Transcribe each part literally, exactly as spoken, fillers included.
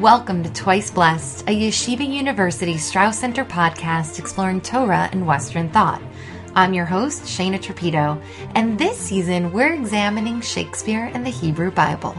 Welcome to Twice Blessed, a Yeshiva University Strauss Center podcast exploring Torah and Western thought. I'm your host, Shana Trapito, and this season we're examining Shakespeare and the Hebrew Bible.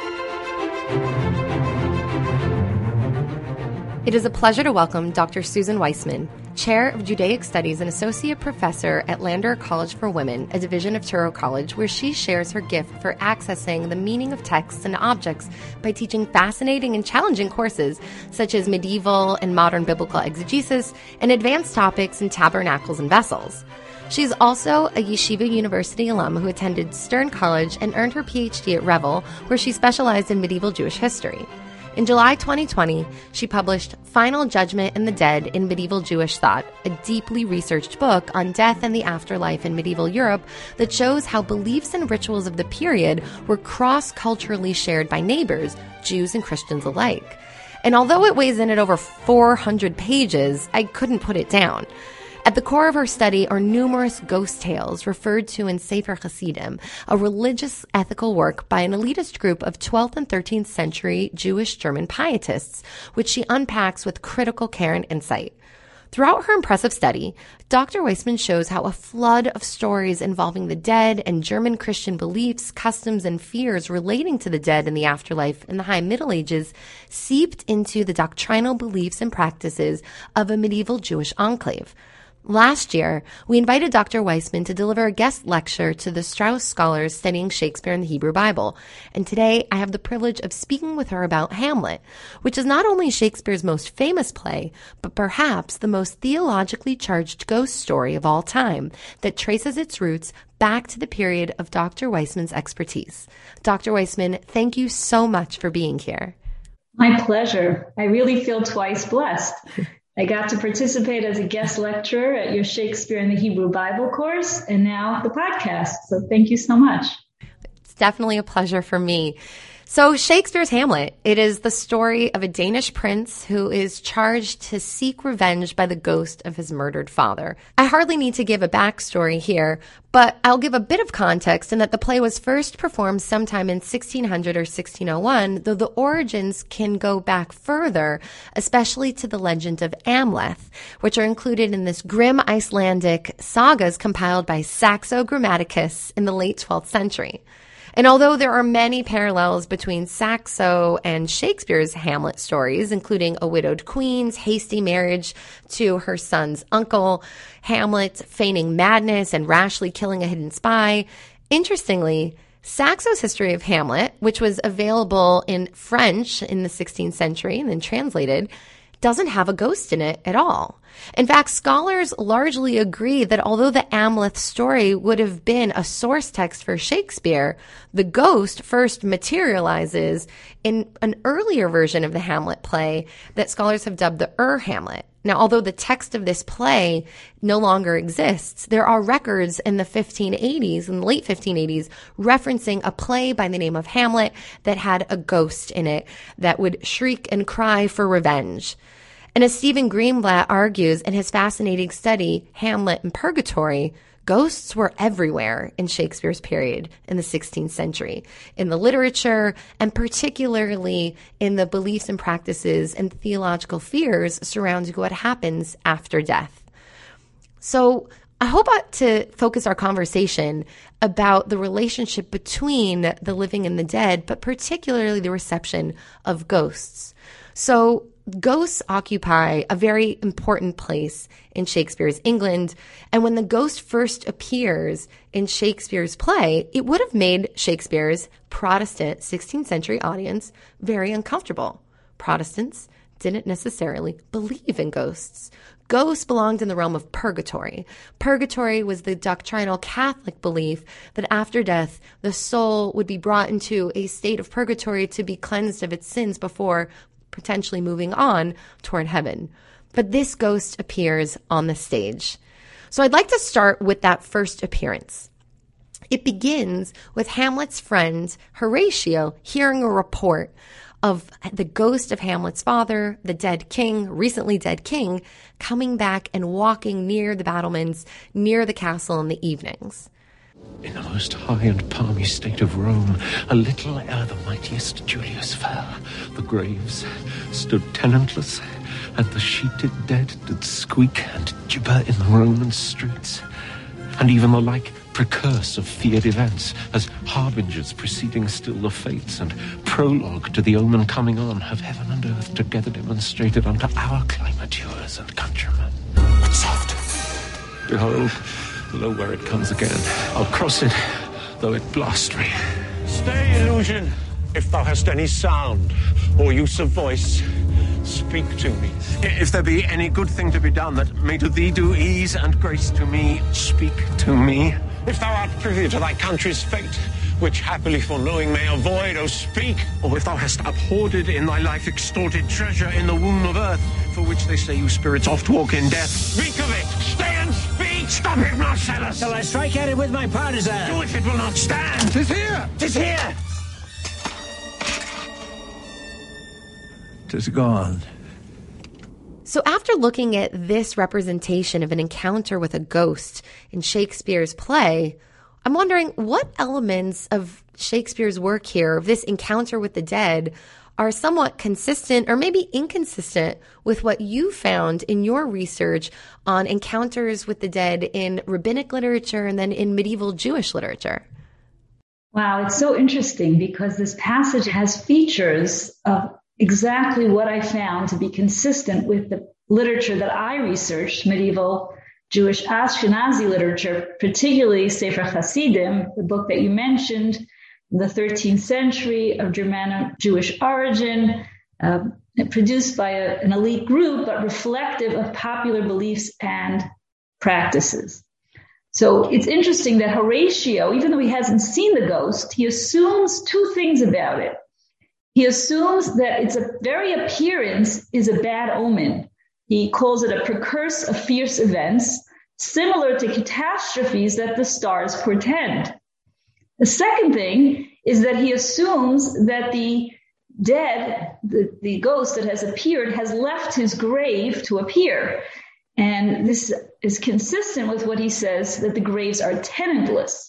It is a pleasure to welcome Doctor Susan Weissman, Chair of Judaic Studies and Associate Professor at Lander College for Women, a division of Touro College, where she shares her gift for accessing the meaning of texts and objects by teaching fascinating and challenging courses such as medieval and modern biblical exegesis and advanced topics in tabernacles and vessels. She's also a Yeshiva University alum who attended Stern College and earned her P H D at Revel, where she specialized in medieval Jewish history. In July twenty twenty, she published Final Judgment and the Dead in Medieval Jewish Thought, a deeply researched book on death and the afterlife in medieval Europe that shows how beliefs and rituals of the period were cross-culturally shared by neighbors, Jews and Christians alike. And although it weighs in at over four hundred pages, I couldn't put it down. At the core of her study are numerous ghost tales referred to in Sefer Hasidim, a religious ethical work by an elitist group of twelfth and thirteenth century Jewish German pietists, which she unpacks with critical care and insight. Throughout her impressive study, Doctor Weissman shows how a flood of stories involving the dead and German Christian beliefs, customs, and fears relating to the dead and the afterlife in the High Middle Ages seeped into the doctrinal beliefs and practices of a medieval Jewish enclave. Last year, we invited Doctor Weissman to deliver a guest lecture to the Strauss scholars studying Shakespeare and the Hebrew Bible. And today, I have the privilege of speaking with her about Hamlet, which is not only Shakespeare's most famous play, but perhaps the most theologically charged ghost story of all time that traces its roots back to the period of Doctor Weissman's expertise. Doctor Weissman, thank you so much for being here. My pleasure. I really feel twice blessed. I got to participate as a guest lecturer at your Shakespeare and the Hebrew Bible course, and now the podcast. So thank you so much. It's definitely a pleasure for me. So Shakespeare's Hamlet, it is the story of a Danish prince who is charged to seek revenge by the ghost of his murdered father. I hardly need to give a backstory here, but I'll give a bit of context in that the play was first performed sometime in sixteen hundred or sixteen oh one, though the origins can go back further, especially to the legend of Amleth, which are included in this grim Icelandic sagas compiled by Saxo Grammaticus in the late twelfth century. And although there are many parallels between Saxo and Shakespeare's Hamlet stories, including a widowed queen's hasty marriage to her son's uncle, Hamlet feigning madness and rashly killing a hidden spy, interestingly, Saxo's history of Hamlet, which was available in French in the sixteenth century and then translated, doesn't have a ghost in it at all. In fact, scholars largely agree that although the Amleth story would have been a source text for Shakespeare, the ghost first materializes in an earlier version of the Hamlet play that scholars have dubbed the Ur-Hamlet. Now, although the text of this play no longer exists, there are records in the fifteen eighties, in the late fifteen eighties, referencing a play by the name of Hamlet that had a ghost in it that would shriek and cry for revenge. And as Stephen Greenblatt argues in his fascinating study, Hamlet and Purgatory, ghosts were everywhere in Shakespeare's period in the sixteenth century, in the literature, and particularly in the beliefs and practices and theological fears surrounding what happens after death. So I hope to focus our conversation about the relationship between the living and the dead, but particularly the reception of ghosts. So ghosts occupy a very important place in Shakespeare's England, and when the ghost first appears in Shakespeare's play, it would have made Shakespeare's Protestant sixteenth century audience very uncomfortable. Protestants didn't necessarily believe in ghosts. Ghosts belonged in the realm of purgatory. Purgatory was the doctrinal Catholic belief that after death, the soul would be brought into a state of purgatory to be cleansed of its sins before potentially moving on toward heaven. But this ghost appears on the stage. So I'd like to start with that first appearance. It begins with Hamlet's friend Horatio hearing a report of the ghost of Hamlet's father, the dead king, recently dead king, coming back and walking near the battlements, near the castle in the evenings. In the most high and palmy state of Rome, a little ere the mightiest Julius fell, the graves stood tenantless, and the sheeted dead did squeak and gibber in the Roman streets. And even the like precurse of feared events, as harbingers preceding still the fates, and prologue to the omen coming on, have heaven and earth together demonstrated unto our climatures and countrymen. Soft! Behold, lo, where it comes again. I'll cross it, though it blast me. Stay, illusion. If thou hast any sound or use of voice, speak to me. If there be any good thing to be done that may to thee do ease and grace to me, speak to me. If thou art privy to thy country's fate, which happily foreknowing may avoid, oh, speak. Or if thou hast uphoarded in thy life extorted treasure in the womb of earth, for which they say you spirits oft walk in death. Speak of it! Stay and speak! Stop it, Marcellus! Shall I strike at it with my partisan? Do it, it will not stand! Tis here! Tis here! Tis gone. So after looking at this representation of an encounter with a ghost in Shakespeare's play, I'm wondering what elements of Shakespeare's work here, of this encounter with the dead, are somewhat consistent or maybe inconsistent with what you found in your research on encounters with the dead in rabbinic literature and then in medieval Jewish literature. Wow, it's so interesting because this passage has features of exactly what I found to be consistent with the literature that I researched, medieval Jewish Ashkenazi literature, particularly Sefer Hasidim, the book that you mentioned, the thirteenth century of Germano-Jewish origin, uh, produced by a, an elite group, but reflective of popular beliefs and practices. So it's interesting that Horatio, even though he hasn't seen the ghost, he assumes two things about it. He assumes that its a very appearance is a bad omen. He calls it a precursor of fierce events, similar to catastrophes that the stars portend. The second thing is that he assumes that the dead, the, the ghost that has appeared, has left his grave to appear. And this is consistent with what he says, that the graves are tenantless.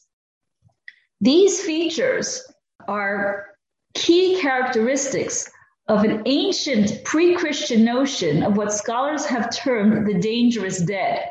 These features are key characteristics of an ancient pre-Christian notion of what scholars have termed the dangerous dead.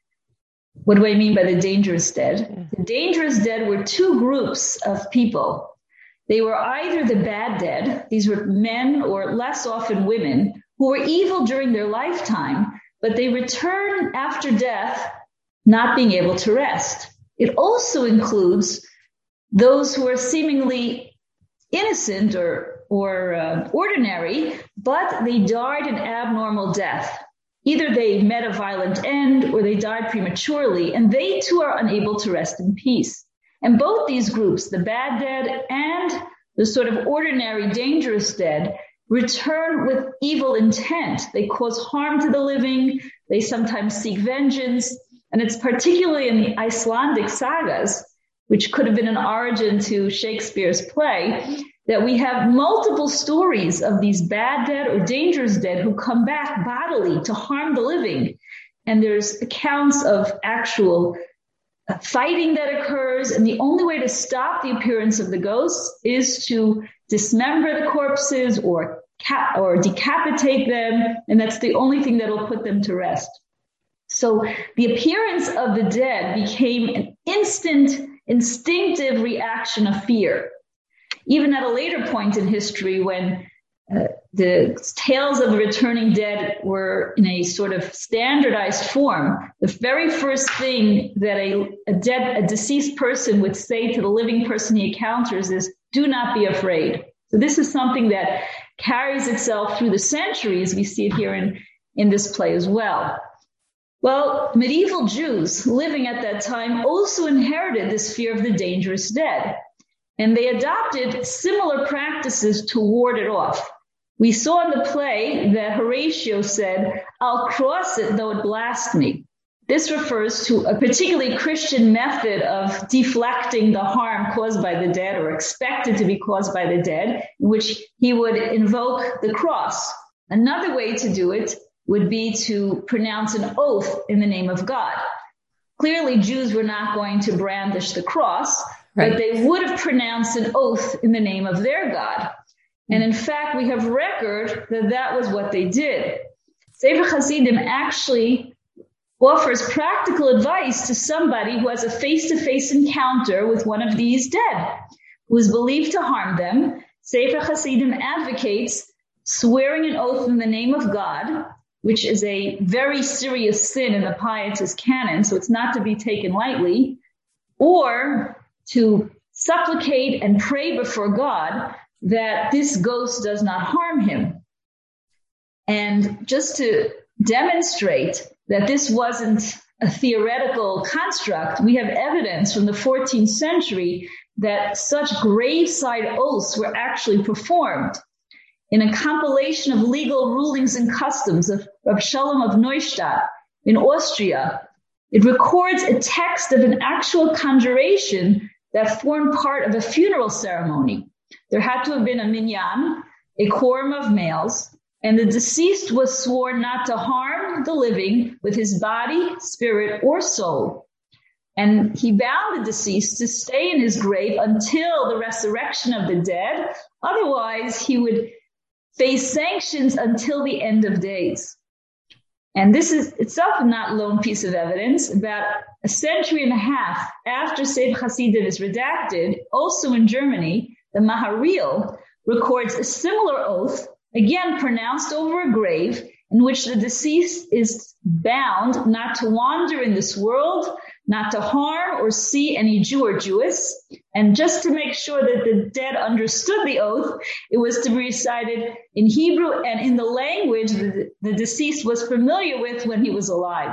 What do I mean by the dangerous dead? The dangerous dead were two groups of people. They were either the bad dead, these were men or less often women, who were evil during their lifetime, but they return after death not being able to rest. It also includes those who are seemingly innocent or or uh, ordinary, but they died an abnormal death. Either they met a violent end or they died prematurely, and they too are unable to rest in peace. And both these groups, the bad dead and the sort of ordinary dangerous dead, return with evil intent. They cause harm to the living. They sometimes seek vengeance. And it's particularly in the Icelandic sagas, which could have been an origin to Shakespeare's play, that we have multiple stories of these bad dead or dangerous dead who come back bodily to harm the living. And there's accounts of actual fighting that occurs. And the only way to stop the appearance of the ghosts is to dismember the corpses or cap- or decapitate them. And that's the only thing that will put them to rest. So the appearance of the dead became an instant, instinctive reaction of fear. Even at a later point in history, when uh, the tales of the returning dead were in a sort of standardized form, the very first thing that a, a dead, a deceased person would say to the living person he encounters is, "Do not be afraid." So this is something that carries itself through the centuries. We see it here in, in this play as well. Well, medieval Jews living at that time also inherited this fear of the dangerous dead. And they adopted similar practices to ward it off. We saw in the play that Horatio said, "I'll cross it though it blast me." This refers to a particularly Christian method of deflecting the harm caused by the dead or expected to be caused by the dead, in which he would invoke the cross. Another way to do it would be to pronounce an oath in the name of God. clearly Jews were not going to brandish the cross, right. but they would have pronounced an oath in the name of their God. And in fact, we have record that that was what they did. Sefer Hasidim actually offers practical advice to somebody who has a face-to-face encounter with one of these dead, who is believed to harm them. Sefer Hasidim advocates swearing an oath in the name of God, which is a very serious sin in the Pietist canon, so it's not to be taken lightly, or to supplicate and pray before God that this ghost does not harm him. And just to demonstrate that this wasn't a theoretical construct, we have evidence from the fourteenth century that such graveside oaths were actually performed. In a compilation of legal rulings and customs of Rav Shalom of Neustadt in Austria, it records a text of an actual conjuration that formed part of a funeral ceremony. There had to have been a minyan, a quorum of males, and the deceased was sworn not to harm the living with his body, spirit, or soul. And he bound the deceased to stay in his grave until the resurrection of the dead. Otherwise, he would face sanctions until the end of days. And this is itself not a lone piece of evidence. About a century and a half after Sefer Hasidim is redacted, also in Germany, the Maharil records a similar oath, again pronounced over a grave, in which the deceased is bound not to wander in this world, not to harm or see any Jew or Jewess. And just to make sure that the dead understood the oath, it was to be recited in Hebrew and in the language that the deceased was familiar with when he was alive.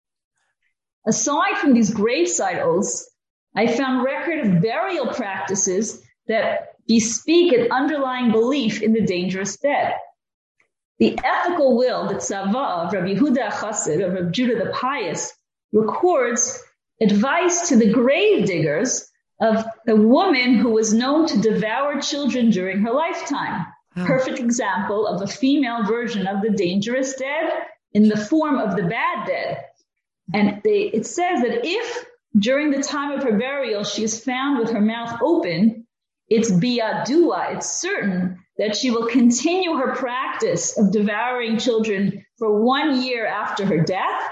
Aside from these graveside oaths, I found record of burial practices that bespeak an underlying belief in the dangerous dead. The ethical will, the tzava of Rabbi Yehuda Chassid, of Rabbi Judah the Pious, records advice to the grave diggers of a woman who was known to devour children during her lifetime. Wow. Perfect example of a female version of the dangerous dead in the form of the bad dead. And they, it says that if during the time of her burial she is found with her mouth open, it's biyadua, it's certain that she will continue her practice of devouring children for one year after her death.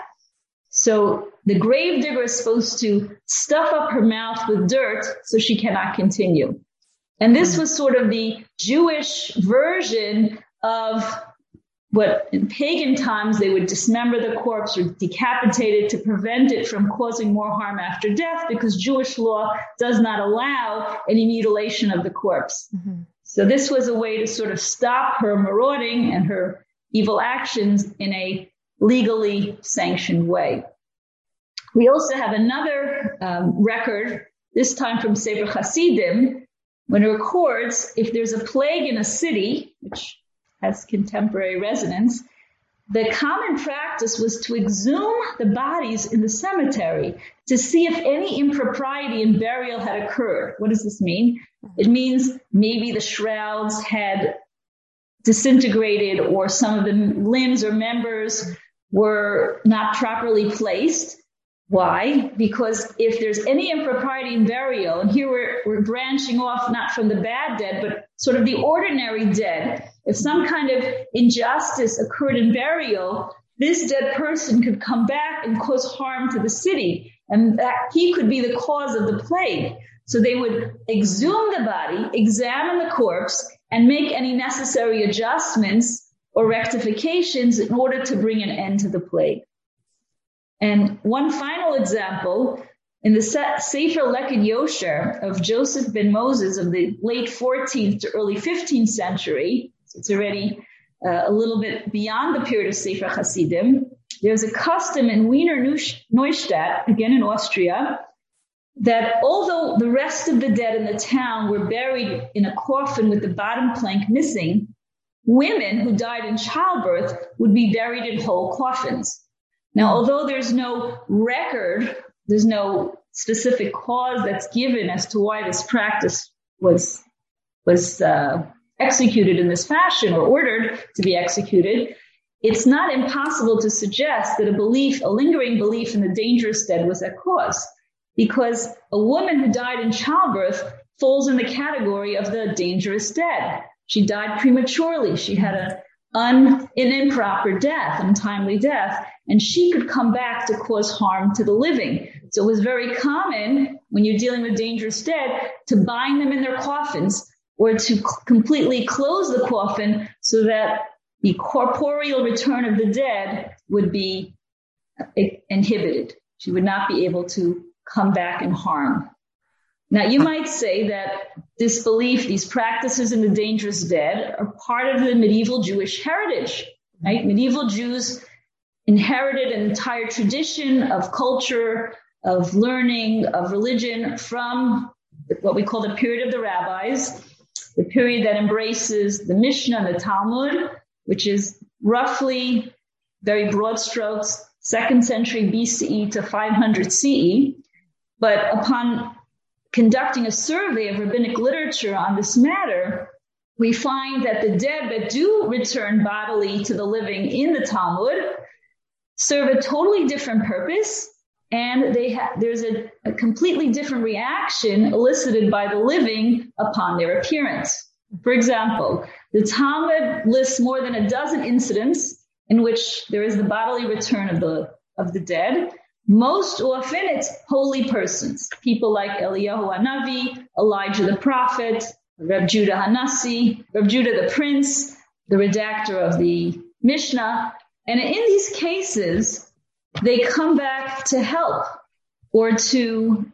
So the gravedigger is supposed to stuff up her mouth with dirt so she cannot continue. And this was sort of the Jewish version of what in pagan times they would dismember the corpse or decapitate it to prevent it from causing more harm after death, because Jewish law does not allow any mutilation of the corpse. Mm-hmm. So this was a way to sort of stop her marauding and her evil actions in a legally sanctioned way. We also have another um, record, this time from Sefer Hasidim, when it records if there's a plague in a city, which has contemporary resonance, the common practice was to exhume the bodies in the cemetery to see if any impropriety in burial had occurred. What does this mean? It means maybe the shrouds had disintegrated or some of the limbs or members were not properly placed. Why? Because if there's any impropriety in burial, and here we're, we're branching off not from the bad dead, but sort of the ordinary dead, if some kind of injustice occurred in burial, this dead person could come back and cause harm to the city, and that he could be the cause of the plague. So they would exhume the body, examine the corpse, and make any necessary adjustments or rectifications in order to bring an end to the plague. And one final example, in the Sefer Leked Yosher of Joseph ben Moses of the late fourteenth to early fifteenth century, so it's already uh, a little bit beyond the period of Sefer Hasidim, there's a custom in Wiener Neustadt, again in Austria, that although the rest of the dead in the town were buried in a coffin with the bottom plank missing, women who died in childbirth would be buried in whole coffins. Now, although there's no record, there's no specific cause that's given as to why this practice was was uh, executed in this fashion or ordered to be executed, it's not impossible to suggest that a belief, a lingering belief in the dangerous dead was at cause, because a woman who died in childbirth falls in the category of the dangerous dead. She died prematurely. She had a un, an improper death, untimely death, and she could come back to cause harm to the living. So it was very common when you're dealing with dangerous dead to bind them in their coffins or to c- completely close the coffin so that the corporeal return of the dead would be inhibited. She would not be able to come back and harm. Now, you might say that this belief, these practices in the dangerous dead are part of the medieval Jewish heritage, right? Medieval Jews inherited an entire tradition of culture, of learning, of religion from what we call the period of the rabbis, the period that embraces the Mishnah and the Talmud, which is roughly, very broad strokes, second century B C E to five hundred C E. But upon conducting a survey of rabbinic literature on this matter, we find that the dead that do return bodily to the living in the Talmud serve a totally different purpose, and they ha- there's a, a completely different reaction elicited by the living upon their appearance. For example, the Talmud lists more than a dozen incidents in which there is the bodily return of the of the dead. Most often it's holy persons, people like Eliyahu Hanavi, Elijah the prophet, Reb Judah Hanassi, Reb Judah the prince, the redactor of the Mishnah. And in these cases, they come back to help or to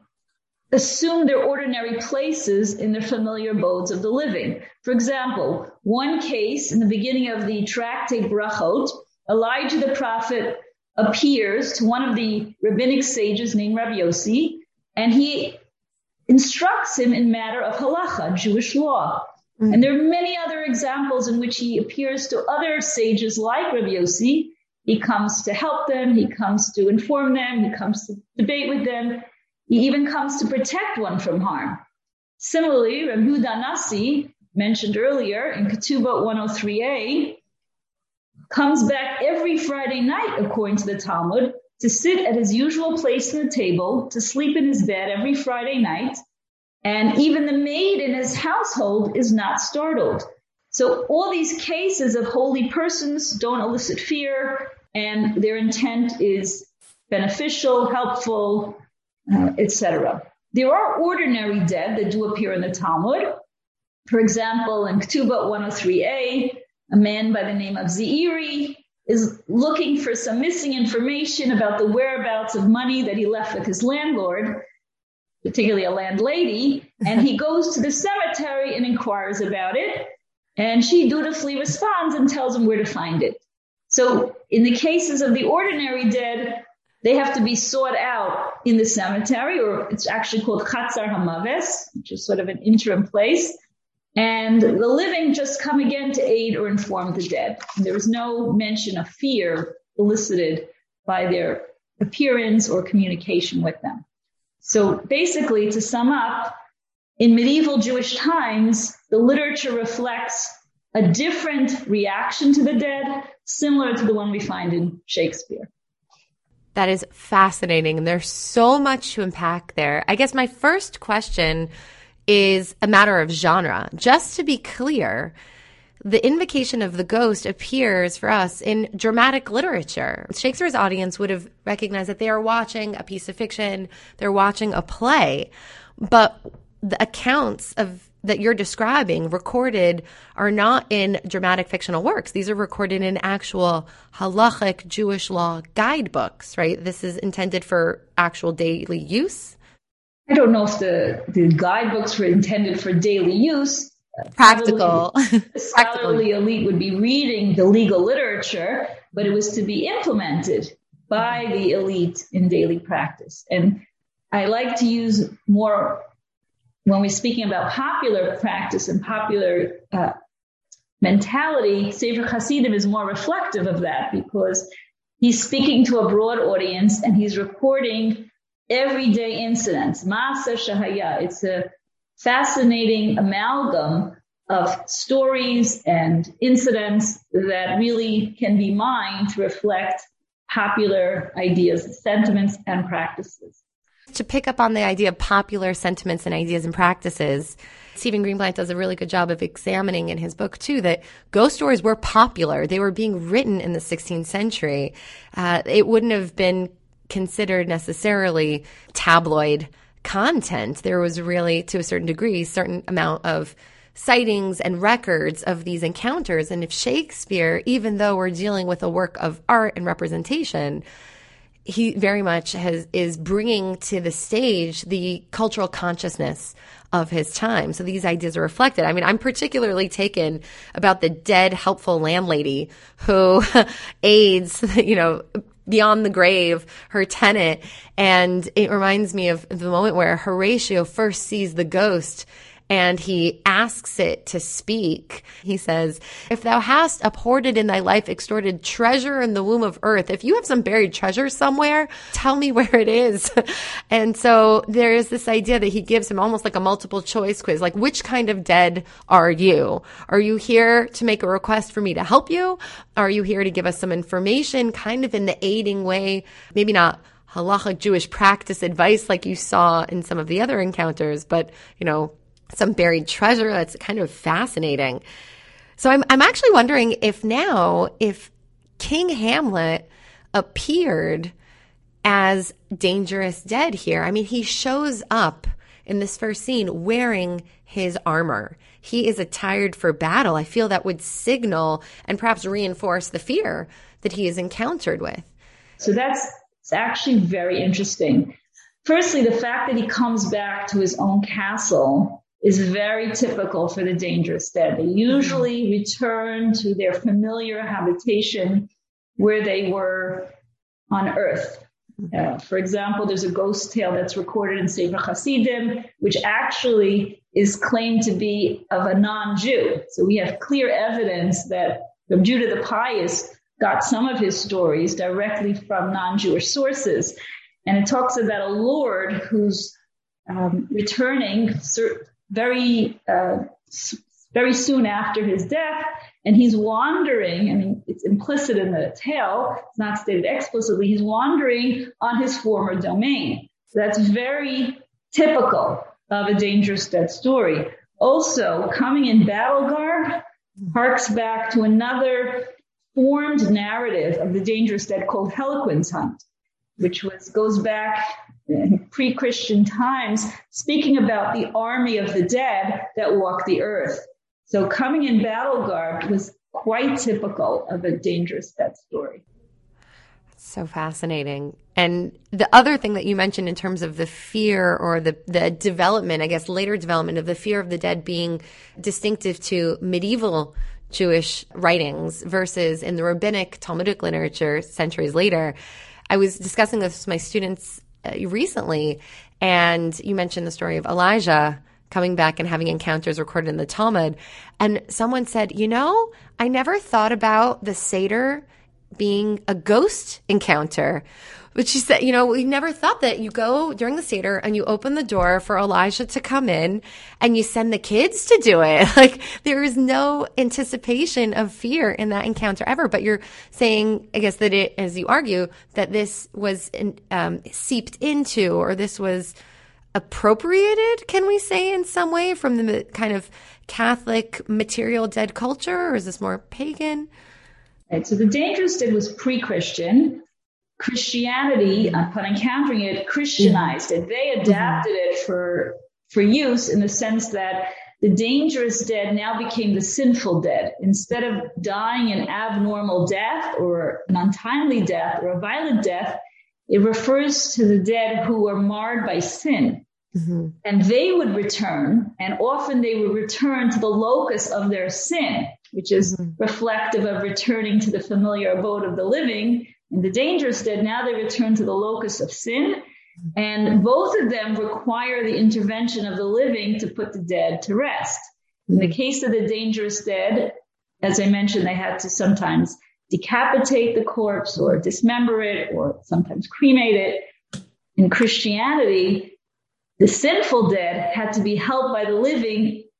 assume their ordinary places in their familiar abodes of the living. For example, one case in the beginning of the tractate Brachot, Elijah the prophet appears to one of the rabbinic sages named Rabbi Yossi, and he instructs him in matter of halacha, Jewish law. Mm-hmm. And there are many other examples in which he appears to other sages like Rabbi Yossi. He comes to help them. He comes to inform them. He comes to debate with them. He even comes to protect one from harm. Similarly, Reb Yehuda Hanassi, mentioned earlier in Ketubot one oh three a, comes back every Friday night, according to the Talmud, to sit at his usual place in the table, to sleep in his bed every Friday night, and even the maid in his household is not startled. So all these cases of holy persons don't elicit fear, and their intent is beneficial, helpful, uh, et cetera. There are ordinary dead that do appear in the Talmud. For example, in Ketubot one oh three a, a man by the name of Zeiri is looking for some missing information about the whereabouts of money that he left with his landlord, particularly a landlady, and he goes to the cemetery and inquires about it, and she dutifully responds and tells him where to find it. So in the cases of the ordinary dead, they have to be sought out in the cemetery, or it's actually called Chatzar Hamaves, which is sort of an interim place. And the living just come again to aid or inform the dead. And there is no mention of fear elicited by their appearance or communication with them. So basically, to sum up, in medieval Jewish times, the literature reflects a different reaction to the dead, similar to the one we find in Shakespeare. That is fascinating. And there's so much to unpack there. I guess my first question is a matter of genre. Just to be clear, the invocation of the ghost appears for us in dramatic literature. Shakespeare's audience would have recognized that they are watching a piece of fiction, they're watching a play, but the accounts of that you're describing recorded are not in dramatic fictional works. These are recorded in actual halachic Jewish law guidebooks, right? This is intended for actual daily use. I don't know if the, the guidebooks were intended for daily use. Practical. The scholarly elite would be reading the legal literature, but it was to be implemented by the elite in daily practice. And I like to use more, when we're speaking about popular practice and popular uh, mentality, Sefer Hasidim is more reflective of that because he's speaking to a broad audience and he's recording everyday incidents. Maaseh Shahaya. It's a fascinating amalgam of stories and incidents that really can be mined to reflect popular ideas, sentiments, and practices. To pick up on the idea of popular sentiments and ideas and practices, Stephen Greenblatt does a really good job of examining in his book, too, that ghost stories were popular. They were being written in the sixteenth century. Uh, it wouldn't have been considered necessarily tabloid content. There was really, to a certain degree, a certain amount of sightings and records of these encounters. And if Shakespeare, even though we're dealing with a work of art and representation, he very much has is bringing to the stage the cultural consciousness of his time. So these ideas are reflected. I mean, I'm particularly taken about the dead, helpful landlady who aids, you know, beyond the grave, her tenant. And it reminds me of the moment where Horatio first sees the ghost and he asks it to speak. He says, if thou hast uphoarded in thy life extorted treasure in the womb of earth, if you have some buried treasure somewhere, tell me where it is. And so there is this idea that he gives him almost like a multiple choice quiz, like, which kind of dead are you? Are you here to make a request for me to help you? Are you here to give us some information, kind of in the aiding way, maybe not halachic Jewish practice advice like you saw in some of the other encounters, but, you know, some buried treasure? That's kind of fascinating. So I'm I'm actually wondering if now, if King Hamlet appeared as Dangerous Dead here. I mean, he shows up in this first scene wearing his armor. He is attired for battle. I feel that would signal and perhaps reinforce the fear that he is encountered with. So that's it's actually very interesting. Firstly, the fact that he comes back to his own castle is very typical for the Dangerous Dead. They usually return to their familiar habitation where they were on Earth. Uh, for example, there's a ghost tale that's recorded in Sefer Hasidim, which actually is claimed to be of a non-Jew. So we have clear evidence that Reb Judah the Pious got some of his stories directly from non-Jewish sources. And it talks about a lord who's um, returning very, uh, very soon after his death, and he's wandering. I mean, it's implicit in the tale; it's not stated explicitly. He's wandering on his former domain. So that's very typical of a Dangerous Dead story. Also, coming in battle garb harks back to another formed narrative of the Dangerous Dead called Heloquence Hunt, which was goes back in pre-Christian times, speaking about the army of the dead that walked the earth. So coming in battle garb was quite typical of a Dangerous Dead story. So fascinating. And the other thing that you mentioned in terms of the fear or the, the development, I guess later development of the fear of the dead being distinctive to medieval Jewish writings versus in the rabbinic Talmudic literature centuries later. I was discussing this with my students uh, recently, and you mentioned the story of Elijah coming back and having encounters recorded in the Talmud. And someone said, you know, I never thought about the Seder being a ghost encounter. But she said, you know, we never thought that you go during the Seder and you open the door for Elijah to come in and you send the kids to do it. Like, there is no anticipation of fear in that encounter ever. But you're saying, I guess, that it, as you argue, that this was um, seeped into, or this was appropriated, can we say, in some way from the kind of Catholic material dead culture, or is this more pagan? Right, so the Dangerous Dead was pre-Christian. Christianity, upon encountering it, Christianized it. They adapted it for for use in the sense that the Dangerous Dead now became the sinful dead. Instead of dying an abnormal death or an untimely death or a violent death, it refers to the dead who were marred by sin. Mm-hmm. And they would return, and often they would return to the locus of their sin, which is mm-hmm. reflective of returning to the familiar abode of the living. In the Dangerous Dead, now they return to the locus of sin, and both of them require the intervention of the living to put the dead to rest. In the case of the Dangerous Dead, as I mentioned, they had to sometimes decapitate the corpse or dismember it or sometimes cremate it. In Christianity, the sinful dead had to be helped by the living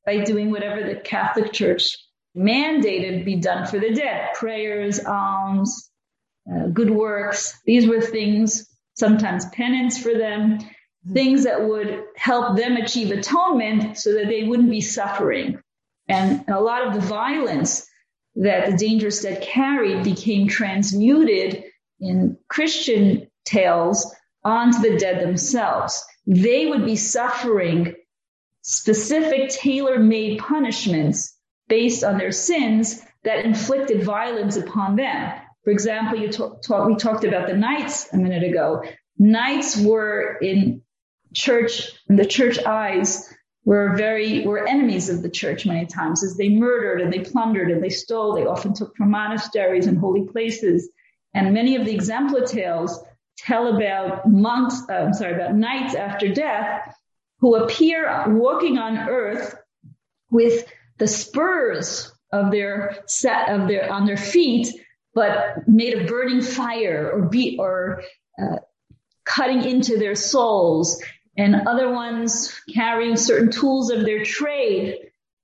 by doing whatever the Catholic Church mandated be done for the dead. Prayers, alms, uh, good works. These were things, sometimes penance for them, things that would help them achieve atonement so that they wouldn't be suffering. And a lot of the violence that the dangerous dead carried became transmuted in Christian tales onto the dead themselves. They would be suffering specific tailor-made punishments based on their sins that inflicted violence upon them. For example, you talk, talk, we talked about the knights a minute ago. Knights were in church, in the church eyes, were very, were enemies of the church many times, as they murdered and they plundered and they stole. They often took from monasteries and holy places. And many of the exemplar tales tell about monks, uh, I'm sorry, about knights after death who appear walking on earth with the spurs of their set of their on their feet, but made of burning fire or be or uh, cutting into their souls, and other ones carrying certain tools of their trade,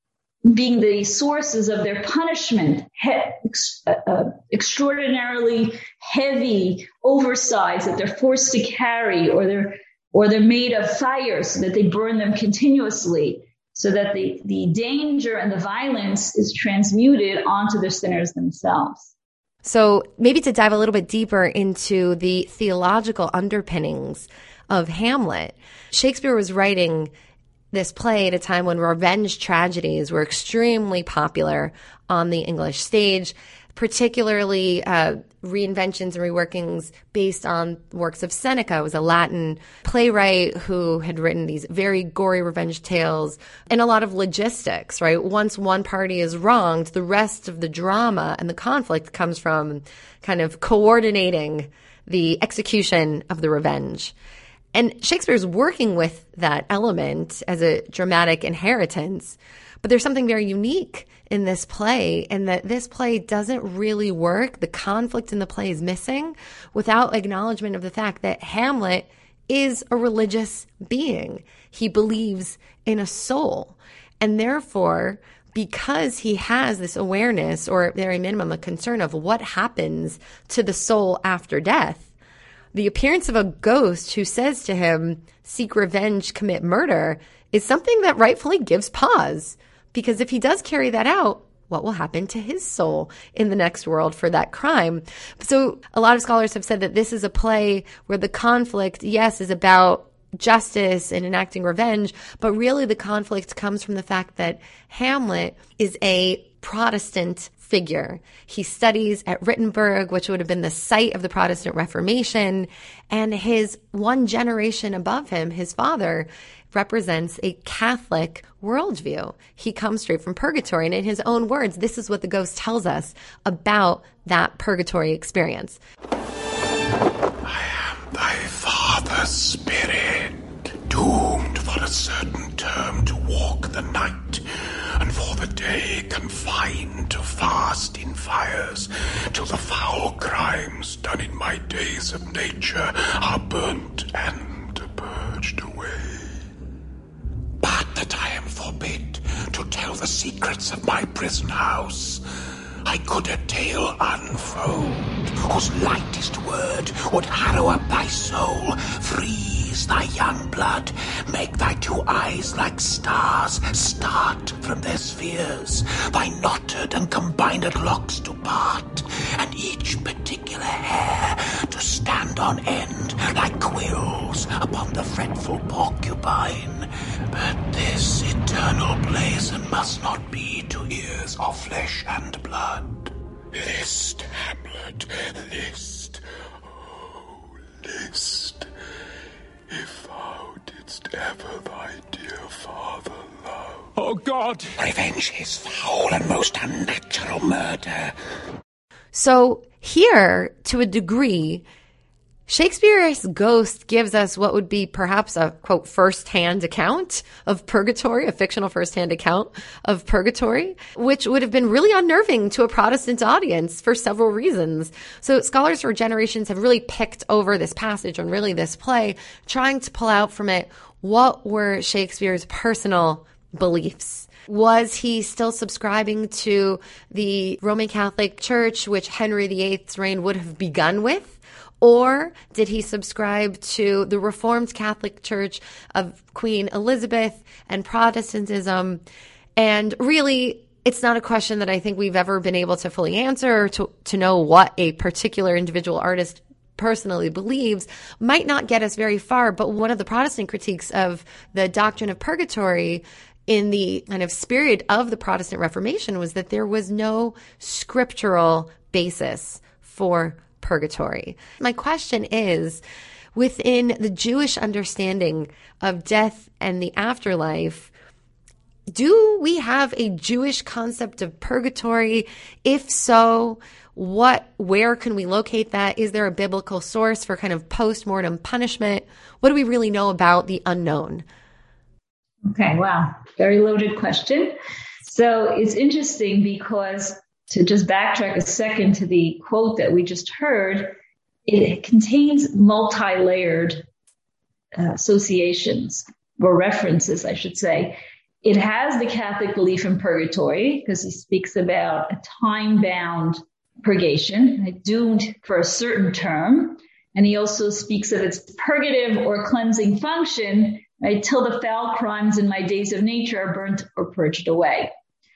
being the sources of their punishment, he- ex- uh, extraordinarily heavy, oversized that they're forced to carry, or they're or they're made of fire so that they burn them continuously, so that the, the danger and the violence is transmuted onto the sinners themselves. So maybe to dive a little bit deeper into the theological underpinnings of Hamlet, Shakespeare was writing this play at a time when revenge tragedies were extremely popular on the English stage, particularly uh, reinventions and reworkings based on works of Seneca. It was a Latin playwright who had written these very gory revenge tales and a lot of logistics, right? Once one party is wronged, the rest of the drama and the conflict comes from kind of coordinating the execution of the revenge. And Shakespeare's working with that element as a dramatic inheritance. But there's something very unique in this play, in that this play doesn't really work. The conflict in the play is missing without acknowledgement of the fact that Hamlet is a religious being. He believes in a soul. And therefore, because he has this awareness, or at very minimum, a concern of what happens to the soul after death, the appearance of a ghost who says to him, seek revenge, commit murder, is something that rightfully gives pause. Because if he does carry that out, what will happen to his soul in the next world for that crime? So a lot of scholars have said that this is a play where the conflict, yes, is about justice and enacting revenge, but really the conflict comes from the fact that Hamlet is a Protestant figure. He studies at Wittenberg, which would have been the site of the Protestant Reformation, and his one generation above him, his father, represents a Catholic worldview. He comes straight from purgatory, and in his own words, this is what the ghost tells us about that purgatory experience. I am thy father's spirit, doomed for a certain term to walk the night, and for the day confined to fast in fires, till the foul crimes done in my days of nature are burnt and purged away. But that I am forbid to tell the secrets of my prison house, I could a tale unfold, whose lightest word would harrow up thy soul, freeze thy young blood, make thy two eyes like stars start from their spheres, thy knotted and combined locks to part, and each particular hair to stand on end like quills upon the fretful porcupine. But this eternal blazon must not be to ears of flesh and blood. List, Hamlet, list, oh, list, if thou didst ever thy dear father love. Oh, God! Revenge his foul and most unnatural murder. So here, to a degree, Shakespeare's ghost gives us what would be perhaps a, quote, first-hand account of purgatory, a fictional first-hand account of purgatory, which would have been really unnerving to a Protestant audience for several reasons. So scholars for generations have really picked over this passage and really this play, trying to pull out from it what were Shakespeare's personal beliefs? Was he still subscribing to the Roman Catholic Church, which Henry the Eighth's reign would have begun with? Or did he subscribe to the Reformed Catholic Church of Queen Elizabeth and Protestantism? And really, it's not a question that I think we've ever been able to fully answer, or to, to know what a particular individual artist personally believes might not get us very far. But one of the Protestant critiques of the doctrine of purgatory in the kind of spirit of the Protestant Reformation was that there was no scriptural basis for purgatory. My question is, within the Jewish understanding of death and the afterlife, do we have a Jewish concept of purgatory? If so, what, where can we locate that? Is there a biblical source for kind of post-mortem punishment? What do we really know about the unknown? Okay, wow. Very loaded question. So it's interesting because, to just backtrack a second to the quote that we just heard, it contains multi-layered uh, associations, or references, I should say. It has the Catholic belief in purgatory, because he speaks about a time-bound purgation, like doomed for a certain term. And he also speaks of its purgative or cleansing function, right, till the foul crimes in my days of nature are burnt or purged away.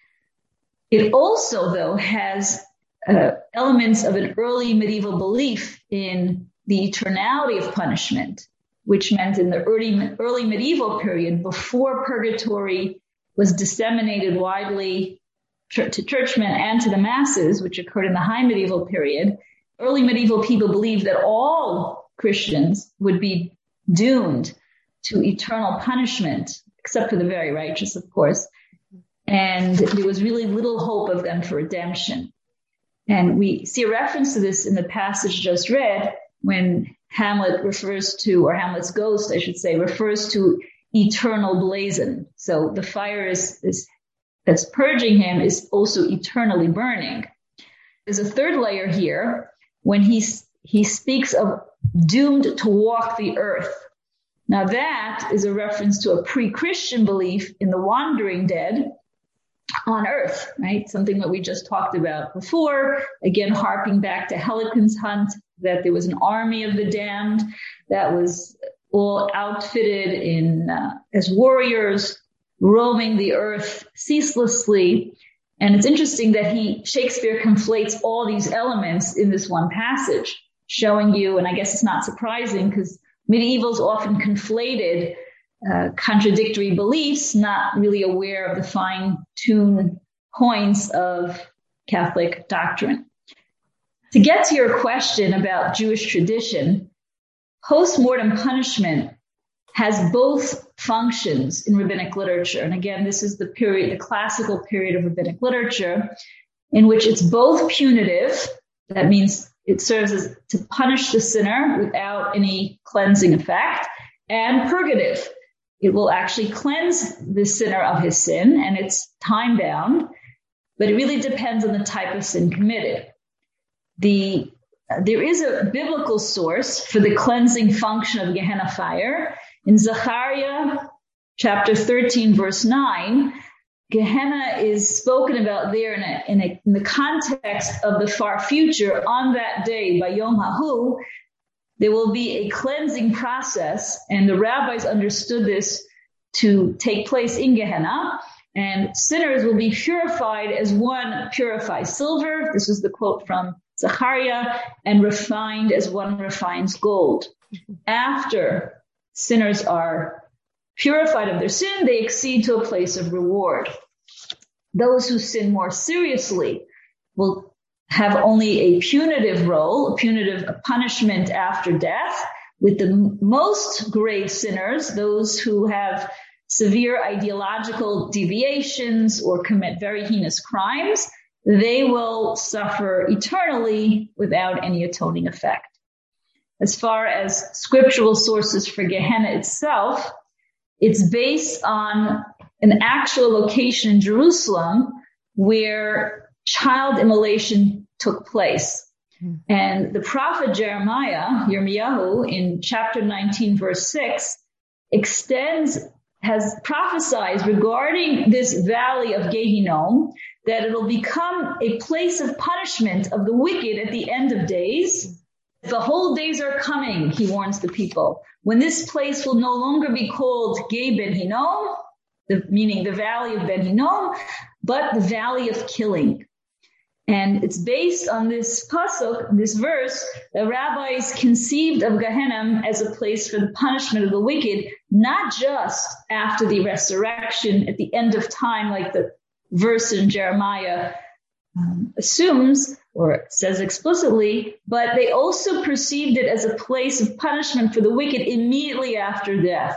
It also, though, has uh, elements of an early medieval belief in the eternality of punishment, which meant in the early, early medieval period, before purgatory was disseminated widely to churchmen and to the masses, which occurred in the high medieval period, early medieval people believed that all Christians would be doomed to eternal punishment, except for the very righteous, of course. And there was really little hope of them for redemption. And we see a reference to this in the passage just read, when Hamlet refers to, or Hamlet's ghost, I should say, refers to eternal blazon. So the fire is, is that's purging him is also eternally burning. There's a third layer here when he, he speaks of doomed to walk the earth. Now that is a reference to a pre-Christian belief in the wandering dead on earth, right? Something that we just talked about before, again, harping back to Helicon's hunt, that there was an army of the damned that was all outfitted in uh, as warriors, roaming the earth ceaselessly. And it's interesting that he, Shakespeare conflates all these elements in this one passage, showing you, and I guess it's not surprising because medievals often conflated uh, contradictory beliefs, not really aware of the fine-tuned points of Catholic doctrine. To get to your question about Jewish tradition, post-mortem punishment has both functions in rabbinic literature. And again, this is the period, the classical period of rabbinic literature, in which it's both punitive, that means it serves as to punish the sinner without any cleansing effect, and purgative. It will actually cleanse the sinner of his sin, and it's time-bound, but it really depends on the type of sin committed. The uh, there is a biblical source for the cleansing function of Gehenna fire. In Zechariah chapter thirteen, verse nine, Gehenna is spoken about there in, a, in, a, in the context of the far future. On that day, by Yom Hahu, there will be a cleansing process, and the rabbis understood this to take place in Gehenna, and sinners will be purified as one purifies silver. This is the quote from Zechariah, and refined as one refines gold. After sinners are purified of their sin, they accede to a place of reward. Those who sin more seriously will have only a punitive role, a punitive punishment after death. With the most grave sinners, those who have severe ideological deviations or commit very heinous crimes, they will suffer eternally without any atoning effect. As far as scriptural sources for Gehenna itself, it's based on an actual location in Jerusalem where child immolation took place. Mm-hmm. And the prophet Jeremiah, Yirmiyahu, in chapter nineteen, verse six, extends has prophesied regarding this valley of Gehinnom that it'll become a place of punishment of the wicked at the end of days. The whole days are coming, he warns the people, when this place will no longer be called Ge Ben Hinnom, the, meaning the valley of Ben Hinnom, but the valley of killing. And it's based on this pasuk, this verse, the rabbis conceived of Gehenna as a place for the punishment of the wicked, not just after the resurrection at the end of time, like the verse in Jeremiah um, assumes or says explicitly, but they also perceived it as a place of punishment for the wicked immediately after death.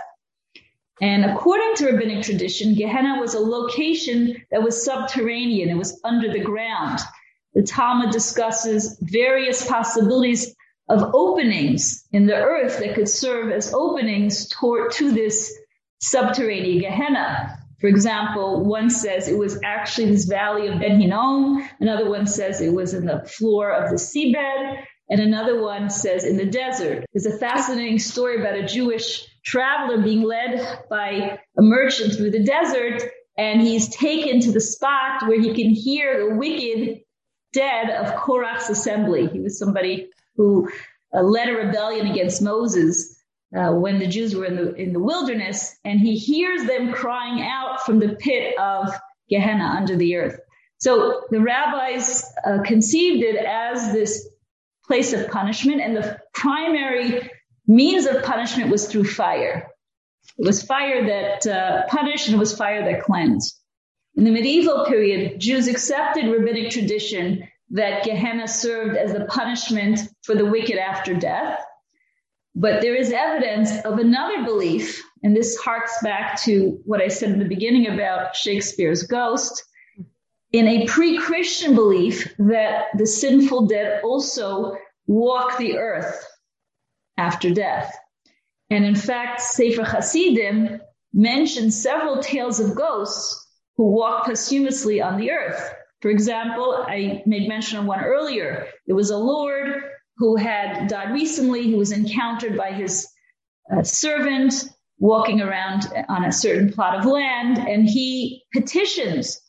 And according to rabbinic tradition, Gehenna was a location that was subterranean. It was under the ground. The Talmud discusses various possibilities of openings in the earth that could serve as openings toward to this subterranean Gehenna. For example, one says it was actually this valley of Ben Hinnom. Another one says it was in the floor of the seabed. And another one says in the desert. There's a fascinating story about a Jewish traveler being led by a merchant through the desert, and he's taken to the spot where he can hear the wicked dead of Korach's assembly. He was somebody who uh, led a rebellion against Moses uh, when the Jews were in the in the wilderness, and he hears them crying out from the pit of Gehenna under the earth. So the rabbis uh, conceived it as this place of punishment, and the primary means of punishment was through fire. It was fire that uh, punished, and it was fire that cleansed. In the medieval period, Jews accepted rabbinic tradition that Gehenna served as the punishment for the wicked after death. But there is evidence of another belief, and this harks back to what I said in the beginning about Shakespeare's ghost, in a pre-Christian belief that the sinful dead also walk the earth after death. And in fact, Sefer Hasidim mentions several tales of ghosts who walk posthumously on the earth. For example, I made mention of one earlier. There was a lord who had died recently, who was encountered by his uh, servant walking around on a certain plot of land, and he petitions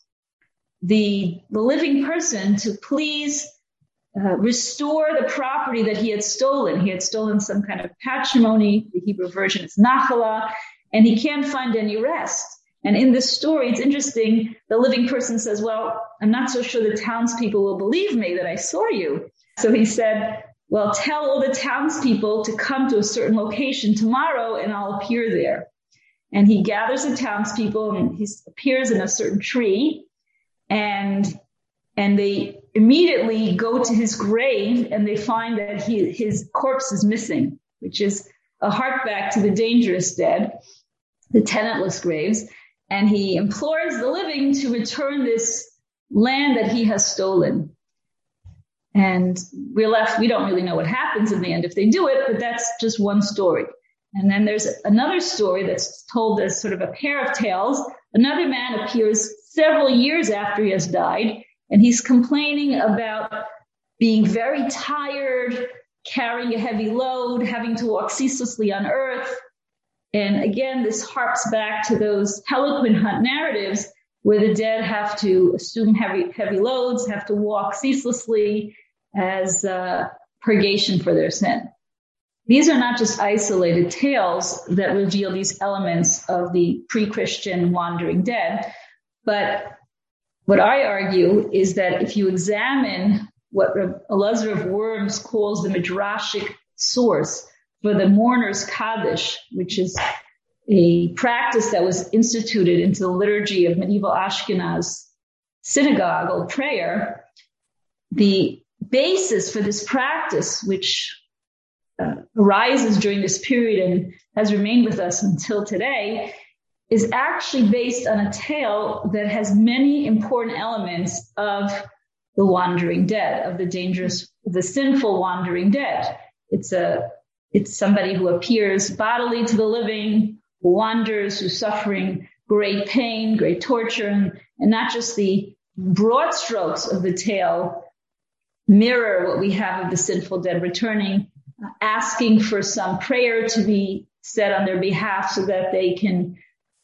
the, the living person to please uh, restore the property that he had stolen. He had stolen some kind of patrimony. The Hebrew version is nachala, and he can't find any rest. And in this story, it's interesting. The living person says, well, I'm not so sure the townspeople will believe me that I saw you. So he said, well, tell all the townspeople to come to a certain location tomorrow and I'll appear there. And he gathers the townspeople and he appears in a certain tree, and, and they immediately go to his grave and they find that he, his corpse is missing, which is a hark back to the dangerous dead, the tenantless graves. And he implores the living to return this land that he has stolen. And we're left, we don't really know what happens in the end if they do it, but that's just one story. And then there's another story that's told as sort of a pair of tales. Another man appears several years after he has died, and he's complaining about being very tired, carrying a heavy load, having to walk ceaselessly on earth. And again, this harps back to those Harlequin hunt narratives where the dead have to assume heavy, heavy loads, have to walk ceaselessly as uh, purgation for their sin. These are not just isolated tales that reveal these elements of the pre-Christian wandering dead, but what I argue is that if you examine what Elazar of Worms calls the midrashic source for the mourner's Kaddish, which is a practice that was instituted into the liturgy of medieval Ashkenaz synagogue or prayer, the basis for this practice, which uh, arises during this period and has remained with us until today, is actually based on a tale that has many important elements of the wandering dead, of the dangerous, the sinful wandering dead. It's a It's somebody who appears bodily to the living, who wanders, who's suffering great pain, great torture, and, and not just the broad strokes of the tale mirror what we have of the sinful dead returning, asking for some prayer to be said on their behalf so that they can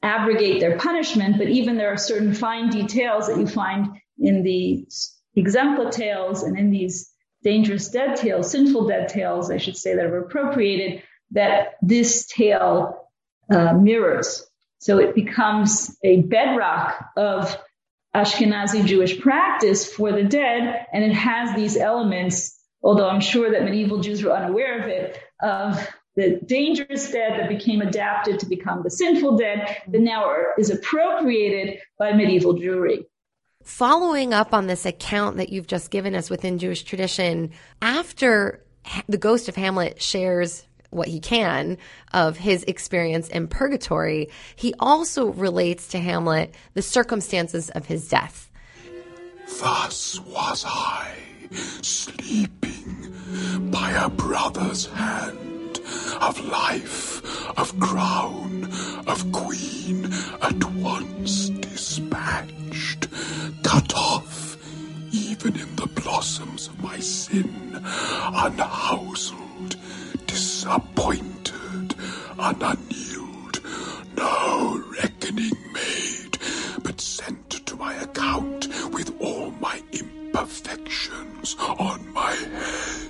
abrogate their punishment, but even there are certain fine details that you find in the exemplar tales and in these dangerous dead tales, sinful dead tales, I should say, that are appropriated, that this tale uh, mirrors. So it becomes a bedrock of Ashkenazi Jewish practice for the dead, and it has these elements, although I'm sure that medieval Jews were unaware of it, of the dangerous dead that became adapted to become the sinful dead that now are, is appropriated by medieval Jewry. Following up on this account that you've just given us within Jewish tradition, after the ghost of Hamlet shares what he can of his experience in purgatory, he also relates to Hamlet the circumstances of his death. Thus was I, sleeping by a brother's hand, of life, of crown, of queen, at once dispatched, cut off, even in the blossoms of my sin, unhouseled, disappointed, and annealed, no reckoning made, but sent to my account with all my imperfections on my head.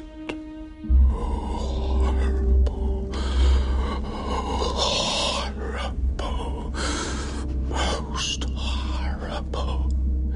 Horrible, horrible, most horrible.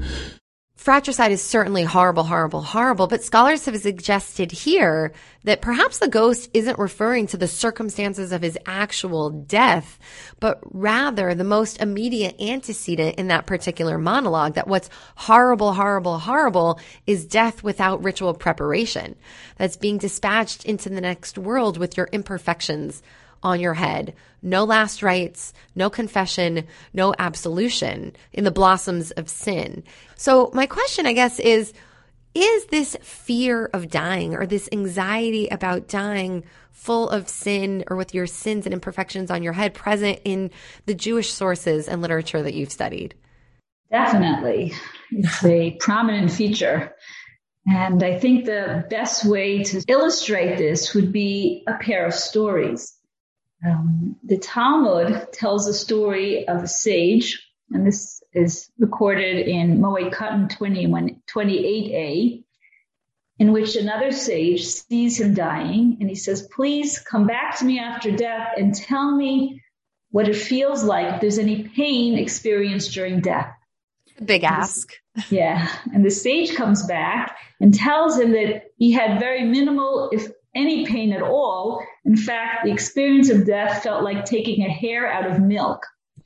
Fratricide is certainly horrible, horrible, horrible, but scholars have suggested here that perhaps the ghost isn't referring to the circumstances of his actual death, but rather the most immediate antecedent in that particular monologue, that what's horrible, horrible, horrible is death without ritual preparation, that's being dispatched into the next world with your imperfections on your head. No last rites, no confession, no absolution in the blossoms of sin. So my question, I guess, is, is this fear of dying or this anxiety about dying full of sin or with your sins and imperfections on your head present in the Jewish sources and literature that you've studied? Definitely. It's a prominent feature. And I think the best way to illustrate this would be a pair of stories. Um, the Talmud tells a story of a sage, and this is recorded in Moed Katan twenty-eight a, in which another sage sees him dying, and he says, please come back to me after death and tell me what it feels like, if there's any pain experienced during death. Big ask. Yeah. And the sage comes back and tells him that he had very minimal, if any pain at all. In fact, the experience of death felt like taking a hair out of milk.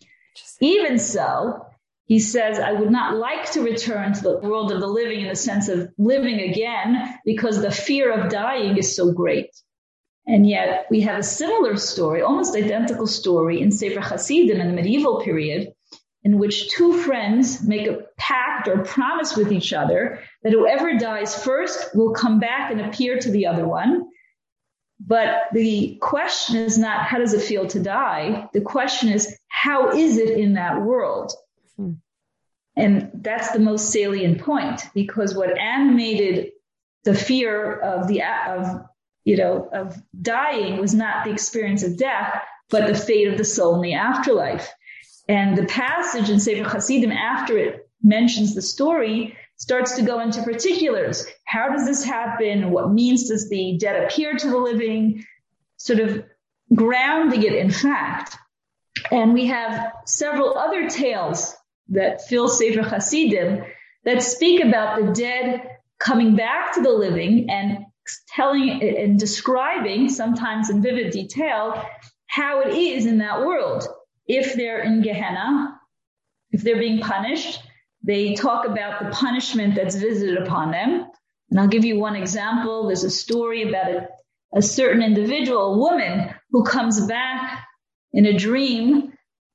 Even so, he says, I would not like to return to the world of the living in the sense of living again, because the fear of dying is so great. And yet we have a similar story, almost identical story in Sefer Hasidim in the medieval period, in which two friends make a pact or promise with each other that whoever dies first will come back and appear to the other one. But the question is not, how does it feel to die? The question is, how is it in that world? Hmm. And that's the most salient point, because what animated the fear of the, of, you know, of dying was not the experience of death, but the fate of the soul in the afterlife. And the passage in Sefer Hasidim, after it mentions the story, starts to go into particulars. How does this happen? What means does the dead appear to the living? Sort of grounding it in fact. And we have several other tales that fill Sefer Hasidim that speak about the dead coming back to the living and telling and describing, sometimes in vivid detail, how it is in that world. If they're in Gehenna, if they're being punished, they talk about the punishment that's visited upon them. And I'll give you one example. There's a story about a, a certain individual, a woman, who comes back in a dream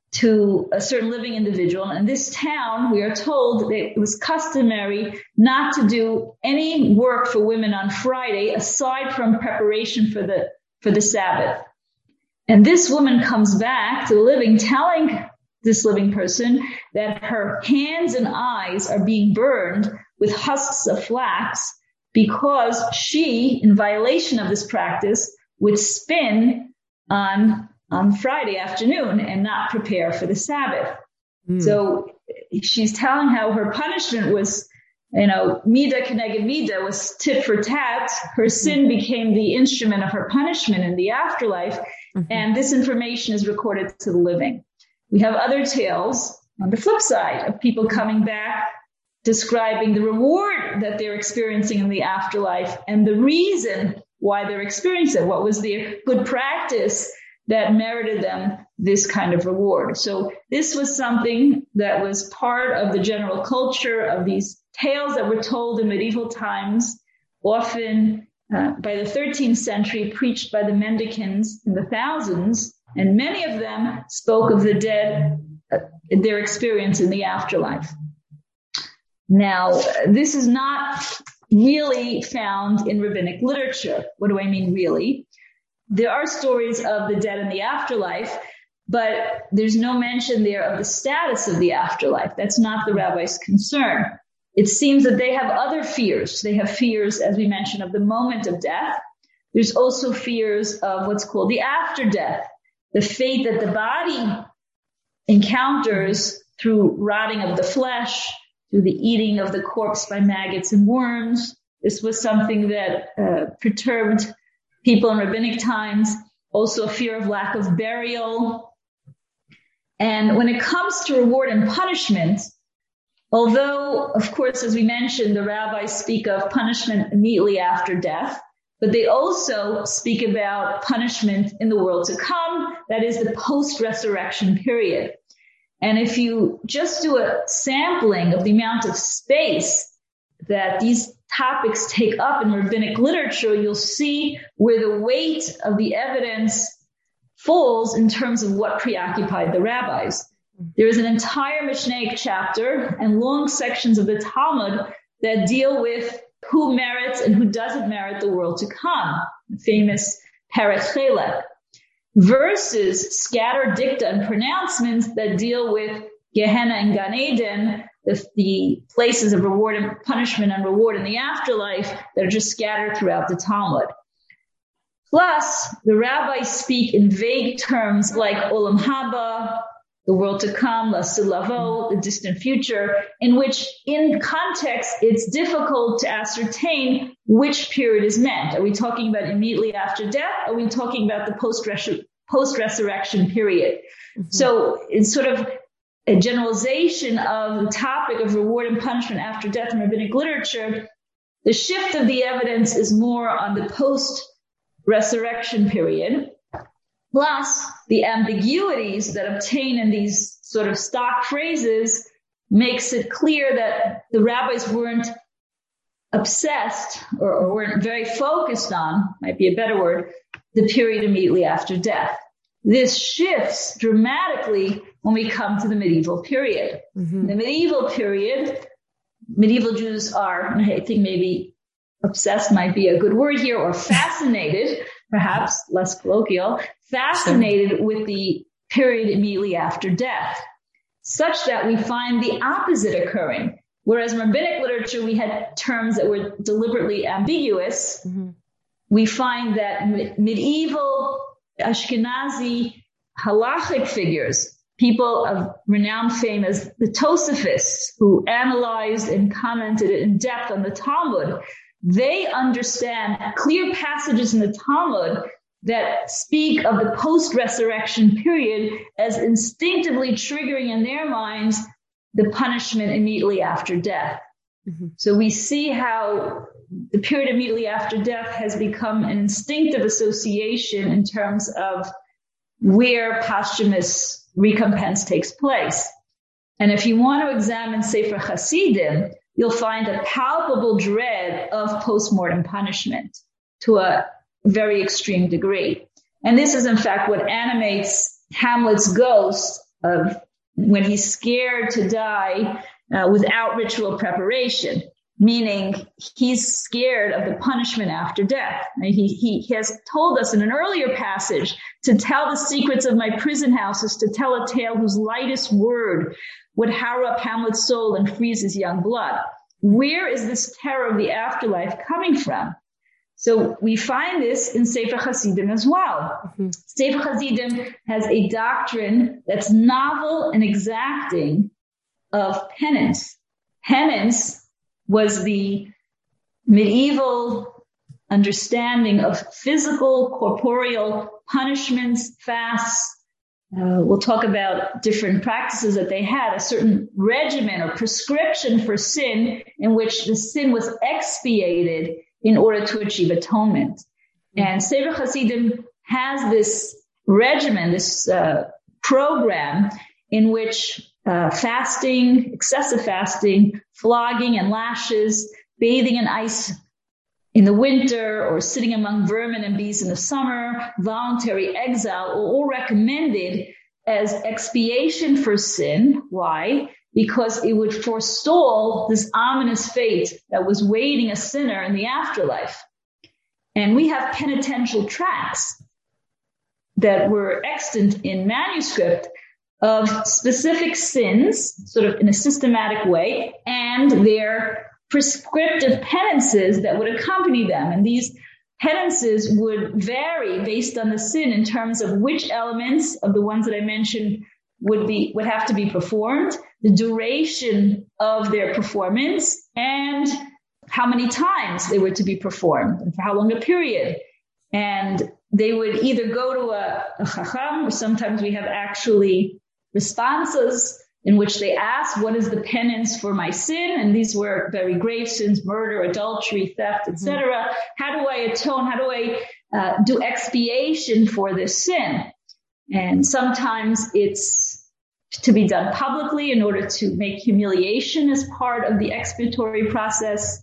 to a certain living individual. And in this town, we are told that it was customary not to do any work for women on Friday aside from preparation for the for the Sabbath. And this woman comes back to the living, telling this living person that her hands and eyes are being burned with husks of flax because she, in violation of this practice, would spin on on Friday afternoon and not prepare for the Sabbath. Mm. So she's telling how her punishment was, you know, Mida Keneged Mida, was tit for tat. Her mm-hmm. sin became the instrument of her punishment in the afterlife. Mm-hmm. And this information is recorded to the living. We have other tales on the flip side of people coming back, describing the reward that they're experiencing in the afterlife and the reason why they're experiencing it. What was their good practice that merited them this kind of reward? So this was something that was part of the general culture of these tales that were told in medieval times, often uh, by the thirteenth century, preached by the mendicants in the thousands. And many of them spoke of the dead, uh, their experience in the afterlife. Now, this is not really found in rabbinic literature. What do I mean really? There are stories of the dead in the afterlife, but there's no mention there of the status of the afterlife. That's not the rabbi's concern. It seems that they have other fears. They have fears, as we mentioned, of the moment of death. There's also fears of what's called the after death, the fate that the body encounters through rotting of the flesh, through the eating of the corpse by maggots and worms. This was something that uh, perturbed people in rabbinic times. Also a fear of lack of burial. And when it comes to reward and punishment, although, of course, as we mentioned, the rabbis speak of punishment immediately after death, but they also speak about punishment in the world to come, that is the post-resurrection period. And if you just do a sampling of the amount of space that these topics take up in rabbinic literature, you'll see where the weight of the evidence falls in terms of what preoccupied the rabbis. There is an entire Mishnaic chapter and long sections of the Talmud that deal with who merits and who doesn't merit the world to come, the famous Perek Chelek, versus scattered dicta and pronouncements that deal with Gehenna and Gan Eden, the, the places of reward and punishment and reward in the afterlife that are just scattered throughout the Talmud. Plus, the rabbis speak in vague terms like Olam Haba, the world to come, Lasud Lavo, the distant future, in which, in context, it's difficult to ascertain which period is meant. Are we talking about immediately after death? Are we talking about the post-resur- post-resurrection period? Mm-hmm. So it's sort of a generalization of the topic of reward and punishment after death in rabbinic literature. The shift of the evidence is more on the post-resurrection period. Plus, the ambiguities that obtain in these sort of stock phrases makes it clear that the rabbis weren't obsessed or, or weren't very focused on, might be a better word, the period immediately after death. This shifts dramatically when we come to the medieval period. Mm-hmm. The medieval period, medieval Jews are, I think maybe obsessed might be a good word here, or fascinated, perhaps less colloquial, fascinated with the period immediately after death, such that we find the opposite occurring. Whereas in rabbinic literature, we had terms that were deliberately ambiguous. Mm-hmm. We find that me- medieval Ashkenazi halachic figures, people of renowned fame as the Tosafists, who analyzed and commented in depth on the Talmud, they understand clear passages in the Talmud that speak of the post-resurrection period as instinctively triggering in their minds the punishment immediately after death. Mm-hmm. So we see how the period immediately after death has become an instinctive association in terms of where posthumous recompense takes place. And if you want to examine Sefer Hasidim, you'll find a palpable dread of postmortem punishment to a very extreme degree. And this is, in fact, what animates Hamlet's ghost of when he's scared to die uh, without ritual preparation, meaning he's scared of the punishment after death. He, he, he has told us in an earlier passage, to tell the secrets of my prison house is to tell a tale whose lightest word would harrow up Hamlet's soul and freeze his young blood. Where is this terror of the afterlife coming from? So we find this in Sefer Hasidim as well. Mm-hmm. Sefer Hasidim has a doctrine that's novel and exacting of penance. Penance was the medieval understanding of physical, corporeal punishments, fasts. Uh, we'll talk about different practices that they had, a certain regimen or prescription for sin in which the sin was expiated in order to achieve atonement. And Sefer Hasidim has this regimen, this uh, program in which uh, fasting, excessive fasting, flogging and lashes, bathing in ice in the winter, or sitting among vermin and bees in the summer, voluntary exile, are all recommended as expiation for sin. Why? Because it would forestall this ominous fate that was waiting a sinner in the afterlife. And we have penitential tracts that were extant in manuscript of specific sins, sort of in a systematic way, and their prescriptive penances that would accompany them. And these penances would vary based on the sin in terms of which elements of the ones that I mentioned would be, would have to be performed, the duration of their performance, and how many times they were to be performed and for how long a period. And they would either go to a, a chacham, or sometimes we have actually responses in which they ask, what is the penance for my sin? And these were very grave sins, murder, adultery, theft, et cetera. Mm-hmm. How do I atone? How do I uh, do expiation for this sin? And sometimes it's to be done publicly in order to make humiliation as part of the expiatory process.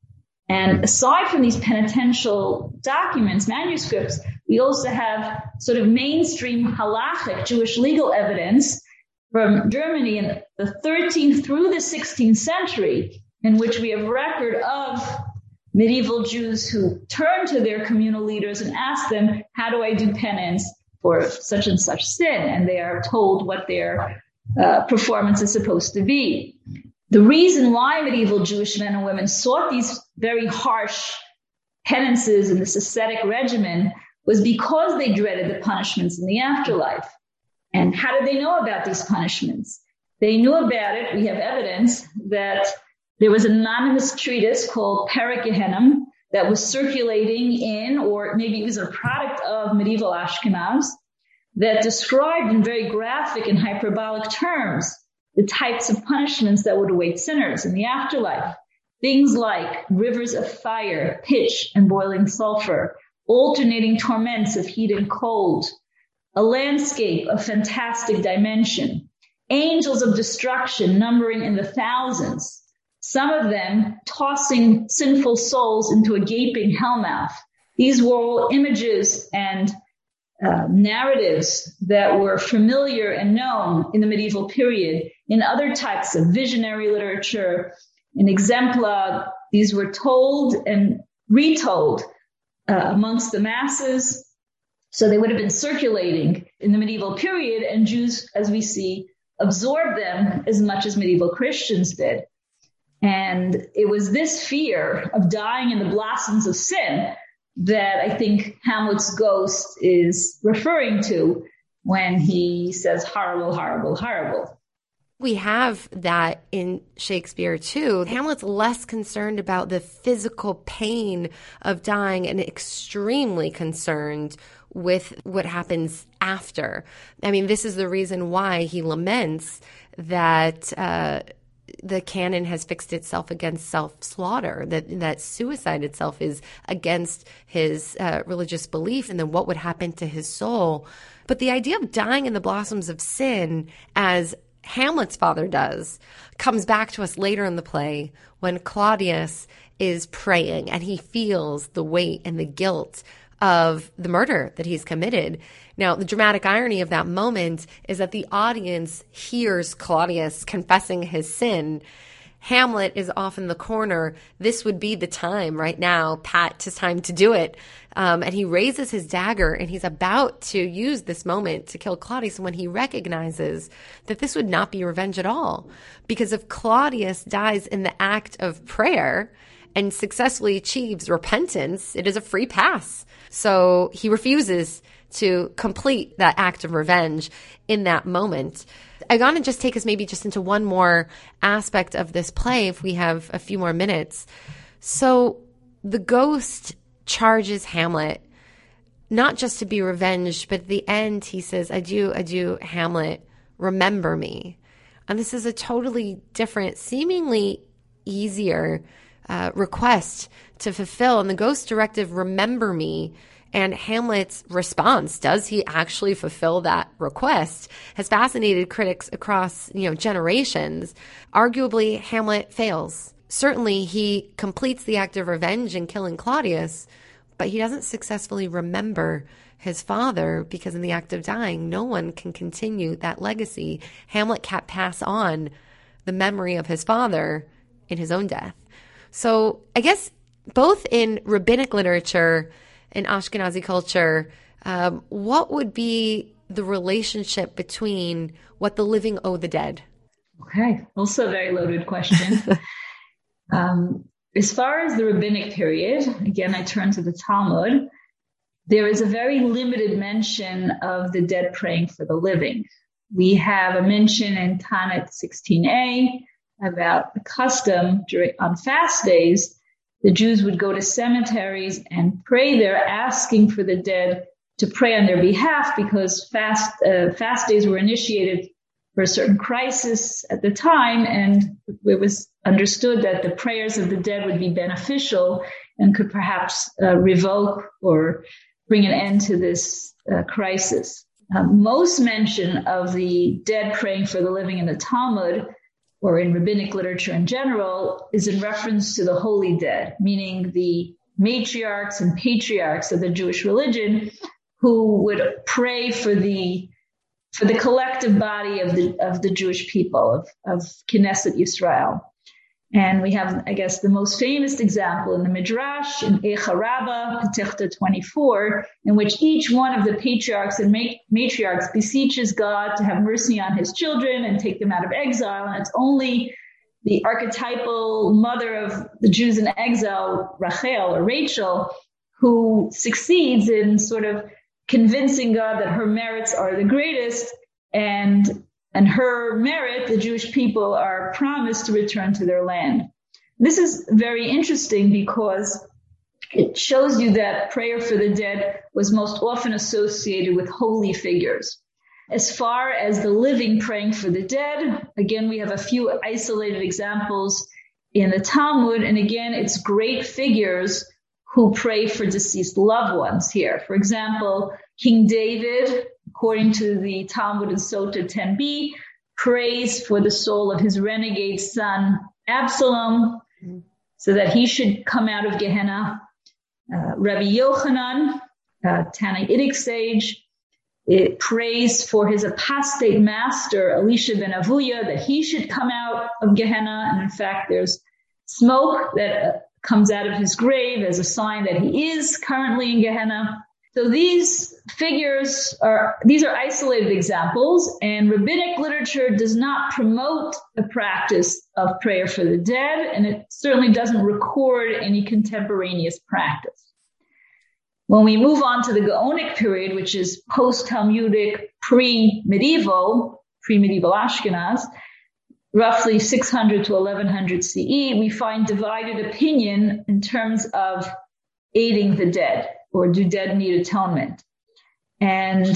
And aside from these penitential documents, manuscripts, we also have sort of mainstream halachic Jewish legal evidence from Germany in the thirteenth through the sixteenth century, in which we have record of medieval Jews who turn to their communal leaders and ask them, how do I do penance for such and such sin? And they are told what their uh, performance is supposed to be. The reason why medieval Jewish men and women sought these very harsh penances in this ascetic regimen was because they dreaded the punishments in the afterlife. And how did they know about these punishments? They knew about it. We have evidence that there was an anonymous treatise called Perek Gehenim that was circulating in, or maybe it was a product of medieval Ashkenaz, that described in very graphic and hyperbolic terms the types of punishments that would await sinners in the afterlife. Things like rivers of fire, pitch, and boiling sulfur, alternating torments of heat and cold, a landscape of fantastic dimension, angels of destruction numbering in the thousands, some of them tossing sinful souls into a gaping hellmouth. These were all images and uh, narratives that were familiar and known in the medieval period. In other types of visionary literature, in exempla, these were told and retold uh, amongst the masses. So they would have been circulating in the medieval period, and Jews, as we see, absorbed them as much as medieval Christians did. And it was this fear of dying in the blossoms of sin that I think Hamlet's ghost is referring to when he says, horrible, horrible, horrible. We have that in Shakespeare, too. Hamlet's less concerned about the physical pain of dying and extremely concerned with what happens after. I mean, this is the reason why he laments that uh, the canon has fixed itself against self-slaughter, that, that suicide itself is against his uh, religious belief, and then what would happen to his soul. But the idea of dying in the blossoms of sin, as Hamlet's father does, comes back to us later in the play when Claudius is praying and he feels the weight and the guilt of the murder that he's committed. Now, the dramatic irony of that moment is that the audience hears Claudius confessing his sin. Hamlet is off in the corner. This would be the time right now, Pat, it's time to do it. Um, and he raises his dagger and he's about to use this moment to kill Claudius when he recognizes that this would not be revenge at all. Because if Claudius dies in the act of prayer and successfully achieves repentance, it is a free pass. So he refuses to complete that act of revenge in that moment. I want to just take us maybe just into one more aspect of this play if we have a few more minutes. So the ghost charges Hamlet not just to be revenged, but at the end he says, adieu, adieu, Hamlet, remember me. And this is a totally different, seemingly easier uh, request to fulfill. And the ghost directive, remember me, and Hamlet's response, does he actually fulfill that request, has fascinated critics across, you know, generations. Arguably, Hamlet fails. Certainly, he completes the act of revenge in killing Claudius, but he doesn't successfully remember his father because in the act of dying, no one can continue that legacy. Hamlet can't pass on the memory of his father in his own death. So I guess both in rabbinic literature and Ashkenazi culture, um, what would be the relationship between what the living owe the dead? Okay, also a very loaded question. um, as far as the rabbinic period, again, I turn to the Talmud, there is a very limited mention of the dead praying for the living. We have a mention in Tanit sixteen a about the custom during, on fast days, the Jews would go to cemeteries and pray there, asking for the dead to pray on their behalf because fast uh, fast days were initiated for a certain crisis at the time, and it was understood that the prayers of the dead would be beneficial and could perhaps uh, revoke or bring an end to this uh, crisis. Uh, most mention of the dead praying for the living in the Talmud or in rabbinic literature in general is in reference to the holy dead, meaning the matriarchs and patriarchs of the Jewish religion who would pray for the for the collective body of the of the Jewish people, of, of Knesset Yisrael. And we have, I guess, the most famous example in the Midrash, in Eicha Rabbah, Petichta twenty-four, in which each one of the patriarchs and matriarchs beseeches God to have mercy on his children and take them out of exile. And it's only the archetypal mother of the Jews in exile, Rachel or Rachel, who succeeds in sort of convincing God that her merits are the greatest, and And her merit, the Jewish people are promised to return to their land. This is very interesting because it shows you that prayer for the dead was most often associated with holy figures. As far as the living praying for the dead, again, we have a few isolated examples in the Talmud. And again, it's great figures who pray for deceased loved ones here. For example, King David, according to the Talmud in Sota ten b, prays for the soul of his renegade son Absalom so that he should come out of Gehenna. Uh, Rabbi Yochanan, uh, Tannaitic sage, it prays for his apostate master Elisha ben Avuya that he should come out of Gehenna. And in fact, there's smoke that uh, comes out of his grave as a sign that he is currently in Gehenna. So these figures are, these are isolated examples, and rabbinic literature does not promote the practice of prayer for the dead, and it certainly doesn't record any contemporaneous practice. When we move on to the Gaonic period, which is post-Talmudic, pre-medieval, pre-medieval Ashkenaz, roughly six hundred to eleven hundred C E, we find divided opinion in terms of aiding the dead, or do dead need atonement? And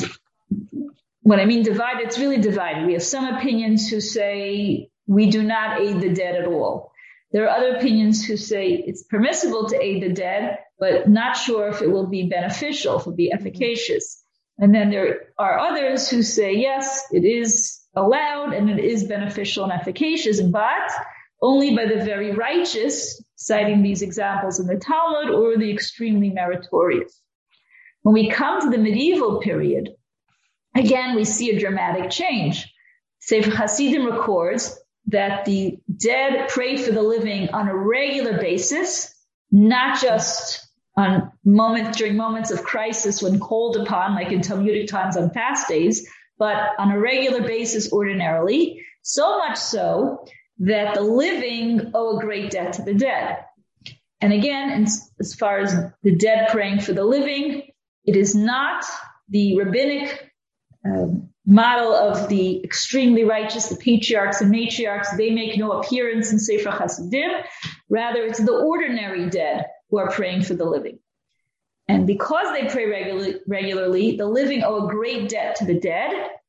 when I mean divided, it's really divided. We have some opinions who say we do not aid the dead at all. There are other opinions who say it's permissible to aid the dead, but not sure if it will be beneficial, if it will be efficacious. And then there are others who say, yes, it is allowed and it is beneficial and efficacious, but only by the very righteous, citing these examples in the Talmud, or the extremely meritorious. When we come to the medieval period, again, we see a dramatic change. Sefer Hasidim records that the dead pray for the living on a regular basis, not just on moments during moments of crisis when called upon, like in Talmudic times on fast days, but on a regular basis ordinarily, so much so that the living owe a great debt to the dead. And again, as far as the dead praying for the living, it is not the rabbinic um, model of the extremely righteous, the patriarchs and matriarchs. They make no appearance in Sefer Hasidim. Rather, it's the ordinary dead who are praying for the living. And because they pray regularly, regularly, the living owe a great debt to the dead,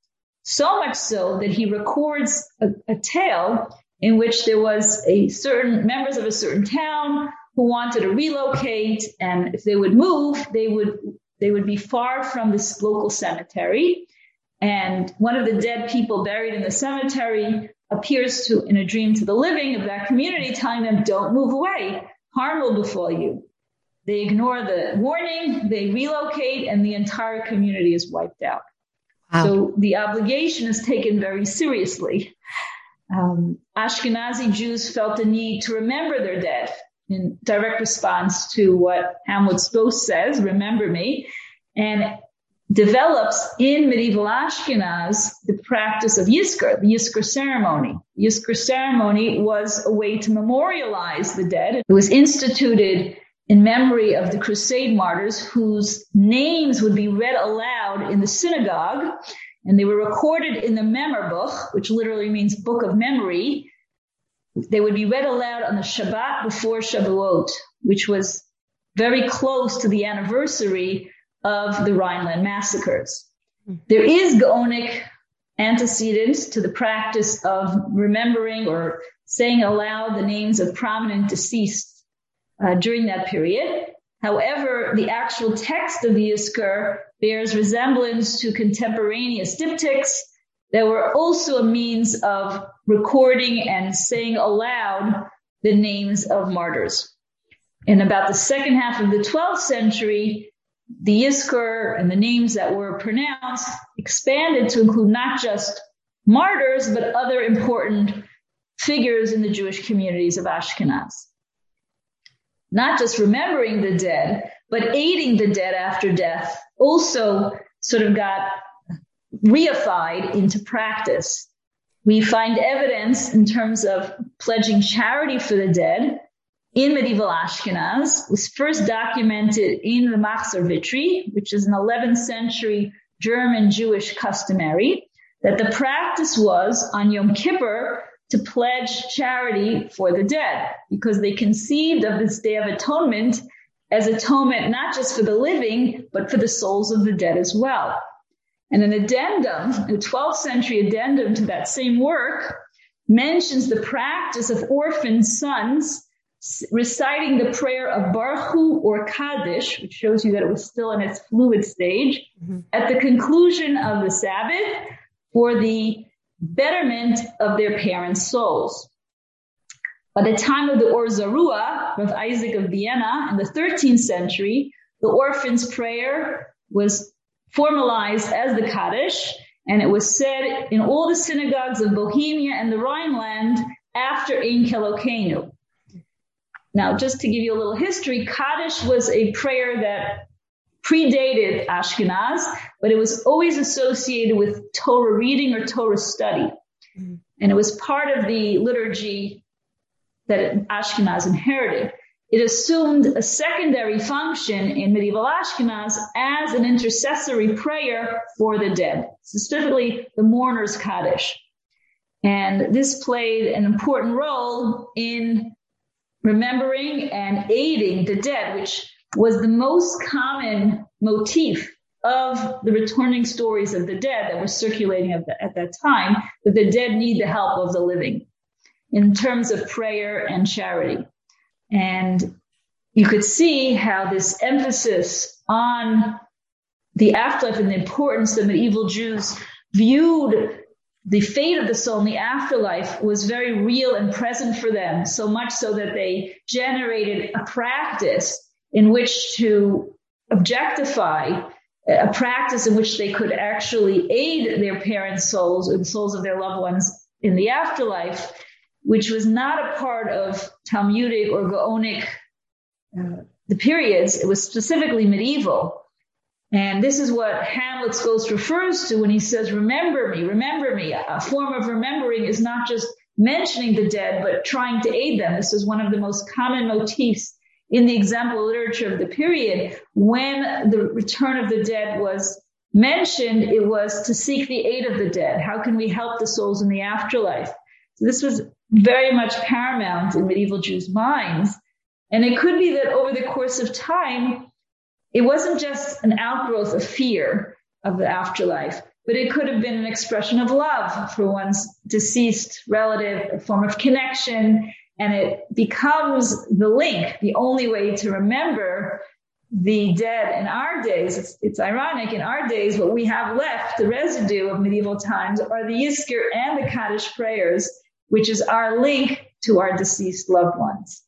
so much so that he records a, a tale in which there was a certain members of a certain town who wanted to relocate, and if they would move, they would they would be far from this local cemetery. And one of the dead people buried in the cemetery appears to, in a dream to the living of that community, telling them, don't move away, harm will befall you. They ignore the warning, they relocate, and the entire community is wiped out. Wow. So the obligation is taken very seriously. Um, Ashkenazi Jews felt the need to remember their dead in direct response to what Hamlet's boast says, remember me, and develops in medieval Ashkenaz the practice of Yizkor, the Yizkor ceremony. The Yizkor ceremony was a way to memorialize the dead. It was instituted in memory of the Crusade martyrs whose names would be read aloud in the synagogue, and they were recorded in the Memorbuch, which literally means book of memory. They would be read aloud on the Shabbat before Shavuot, which was very close to the anniversary of the Rhineland massacres. There is Gaonic antecedents to the practice of remembering or saying aloud the names of prominent deceased Uh, during that period. However, the actual text of the Yizkor bears resemblance to contemporaneous diptychs that were also a means of recording and saying aloud the names of martyrs. In about the second half of the twelfth century, the Yizkor and the names that were pronounced expanded to include not just martyrs, but other important figures in the Jewish communities of Ashkenaz. Not just remembering the dead, but aiding the dead after death also sort of got reified into practice. We find evidence in terms of pledging charity for the dead in medieval Ashkenaz. It was first documented in the Machzor Vitry, which is an eleventh century German Jewish customary, that the practice was on Yom Kippur to pledge charity for the dead, because they conceived of this Day of Atonement as atonement not just for the living, but for the souls of the dead as well. And an addendum, a twelfth century addendum to that same work, mentions the practice of orphaned sons reciting the prayer of Baruch Hu or Kaddish, which shows you that it was still in its fluid stage, mm-hmm. at the conclusion of the Sabbath for the betterment of their parents' souls. By the time of the Or Zarua, of Isaac of Vienna, in the thirteenth century, the orphan's prayer was formalized as the Kaddish, and it was said in all the synagogues of Bohemia and the Rhineland after Ein Kelokeinu. Now, just to give you a little history, Kaddish was a prayer that predated Ashkenaz, but it was always associated with Torah reading or Torah study. Mm-hmm. And it was part of the liturgy that Ashkenaz inherited. It assumed a secondary function in medieval Ashkenaz as an intercessory prayer for the dead, specifically the mourner's Kaddish. And this played an important role in remembering and aiding the dead, which was the most common motif of the returning stories of the dead that were circulating at, the, at that time, that the dead need the help of the living in terms of prayer and charity. And you could see how this emphasis on the afterlife and the importance that medieval Jews viewed the fate of the soul in the afterlife was very real and present for them, so much so that they generated a practice in which to objectify, a practice in which they could actually aid their parents' souls or the souls of their loved ones in the afterlife, which was not a part of Talmudic or Gaonic, uh, the periods. It was specifically medieval. And this is what Hamlet's Ghost refers to when he says, remember me, remember me. A form of remembering is not just mentioning the dead, but trying to aid them. This is one of the most common motifs in the example literature of the period, when the return of the dead was mentioned, it was to seek the aid of the dead. How can we help the souls in the afterlife? So this was very much paramount in medieval Jews' minds. And it could be that over the course of time, it wasn't just an outgrowth of fear of the afterlife, but it could have been an expression of love for one's deceased relative, a form of connection, and it becomes the link, the only way to remember the dead in our days. It's, it's ironic, in our days, what we have left, the residue of medieval times, are the Yizkor and the Kaddish prayers, which is our link to our deceased loved ones.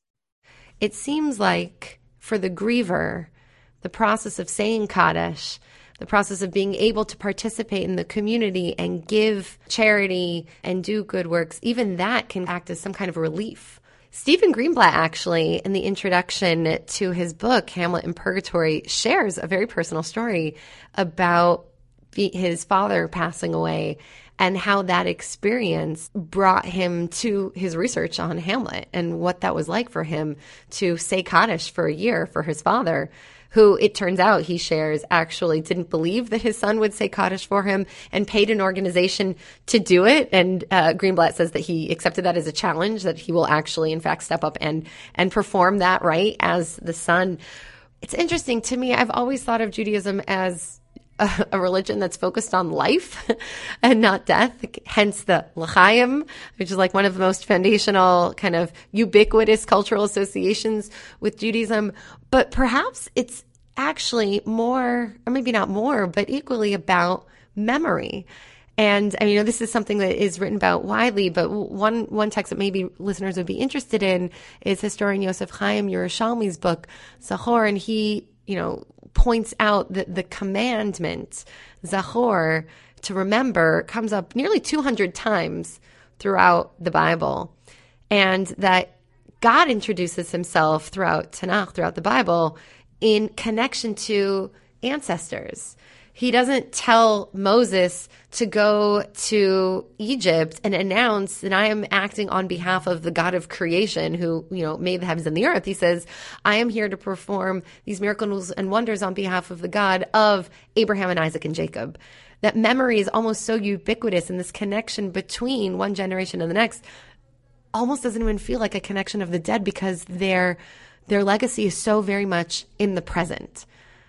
It seems like for the griever, the process of saying Kaddish, the process of being able to participate in the community and give charity and do good works, even that can act as some kind of relief. Stephen Greenblatt, actually, in the introduction to his book, Hamlet in Purgatory, shares a very personal story about his father passing away and how that experience brought him to his research on Hamlet and what that was like for him to say Kaddish for a year for his father, who it turns out he shares actually didn't believe that his son would say Kaddish for him and paid an organization to do it. And uh, Greenblatt says that he accepted that as a challenge, that he will actually, in fact, step up and, and perform that right as the son. It's interesting to me. I've always thought of Judaism as a, a religion that's focused on life and not death, hence the l'chaim, which is like one of the most foundational kind of ubiquitous cultural associations with Judaism. But perhaps it's actually more, or maybe not more, but equally about memory. And I mean, you know, this is something that is written about widely, but one one text that maybe listeners would be interested in is historian Yosef Chaim Yerushalmi's book, Zachor, and he, you know, points out that the commandment, Zachor, to remember, comes up nearly two hundred times throughout the Bible, and that God introduces himself throughout Tanakh, throughout the Bible, in connection to ancestors. He doesn't tell Moses to go to Egypt and announce that I am acting on behalf of the God of creation who, you know, made the heavens and the earth. He says, I am here to perform these miracles and wonders on behalf of the God of Abraham and Isaac and Jacob. That memory is almost so ubiquitous, and this connection between one generation and the next almost doesn't even feel like a connection of the dead because their their legacy is so very much in the present.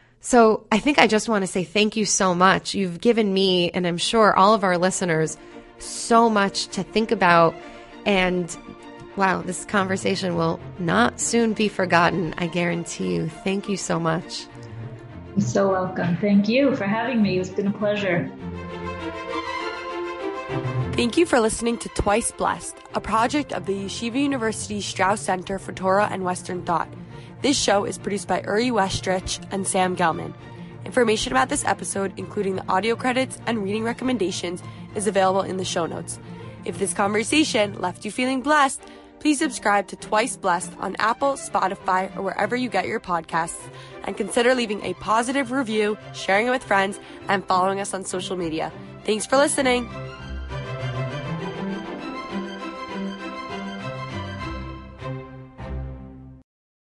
So I think I just want to say thank you so much. You've given me, and I'm sure all of our listeners, so much to think about. And wow, this conversation will not soon be forgotten, I guarantee you. Thank you so much. You're so welcome. Thank you for having me. It's been a pleasure. Thank you for listening to Twice Blessed, a project of the Yeshiva University Strauss Center for Torah and Western Thought. This show is produced by Uri Westrich and Sam Gelman. Information about this episode, including the audio credits and reading recommendations, is available in the show notes. If this conversation left you feeling blessed, please subscribe to Twice Blessed on Apple, Spotify, or wherever you get your podcasts, and consider leaving a positive review, sharing it with friends, and following us on social media. Thanks for listening.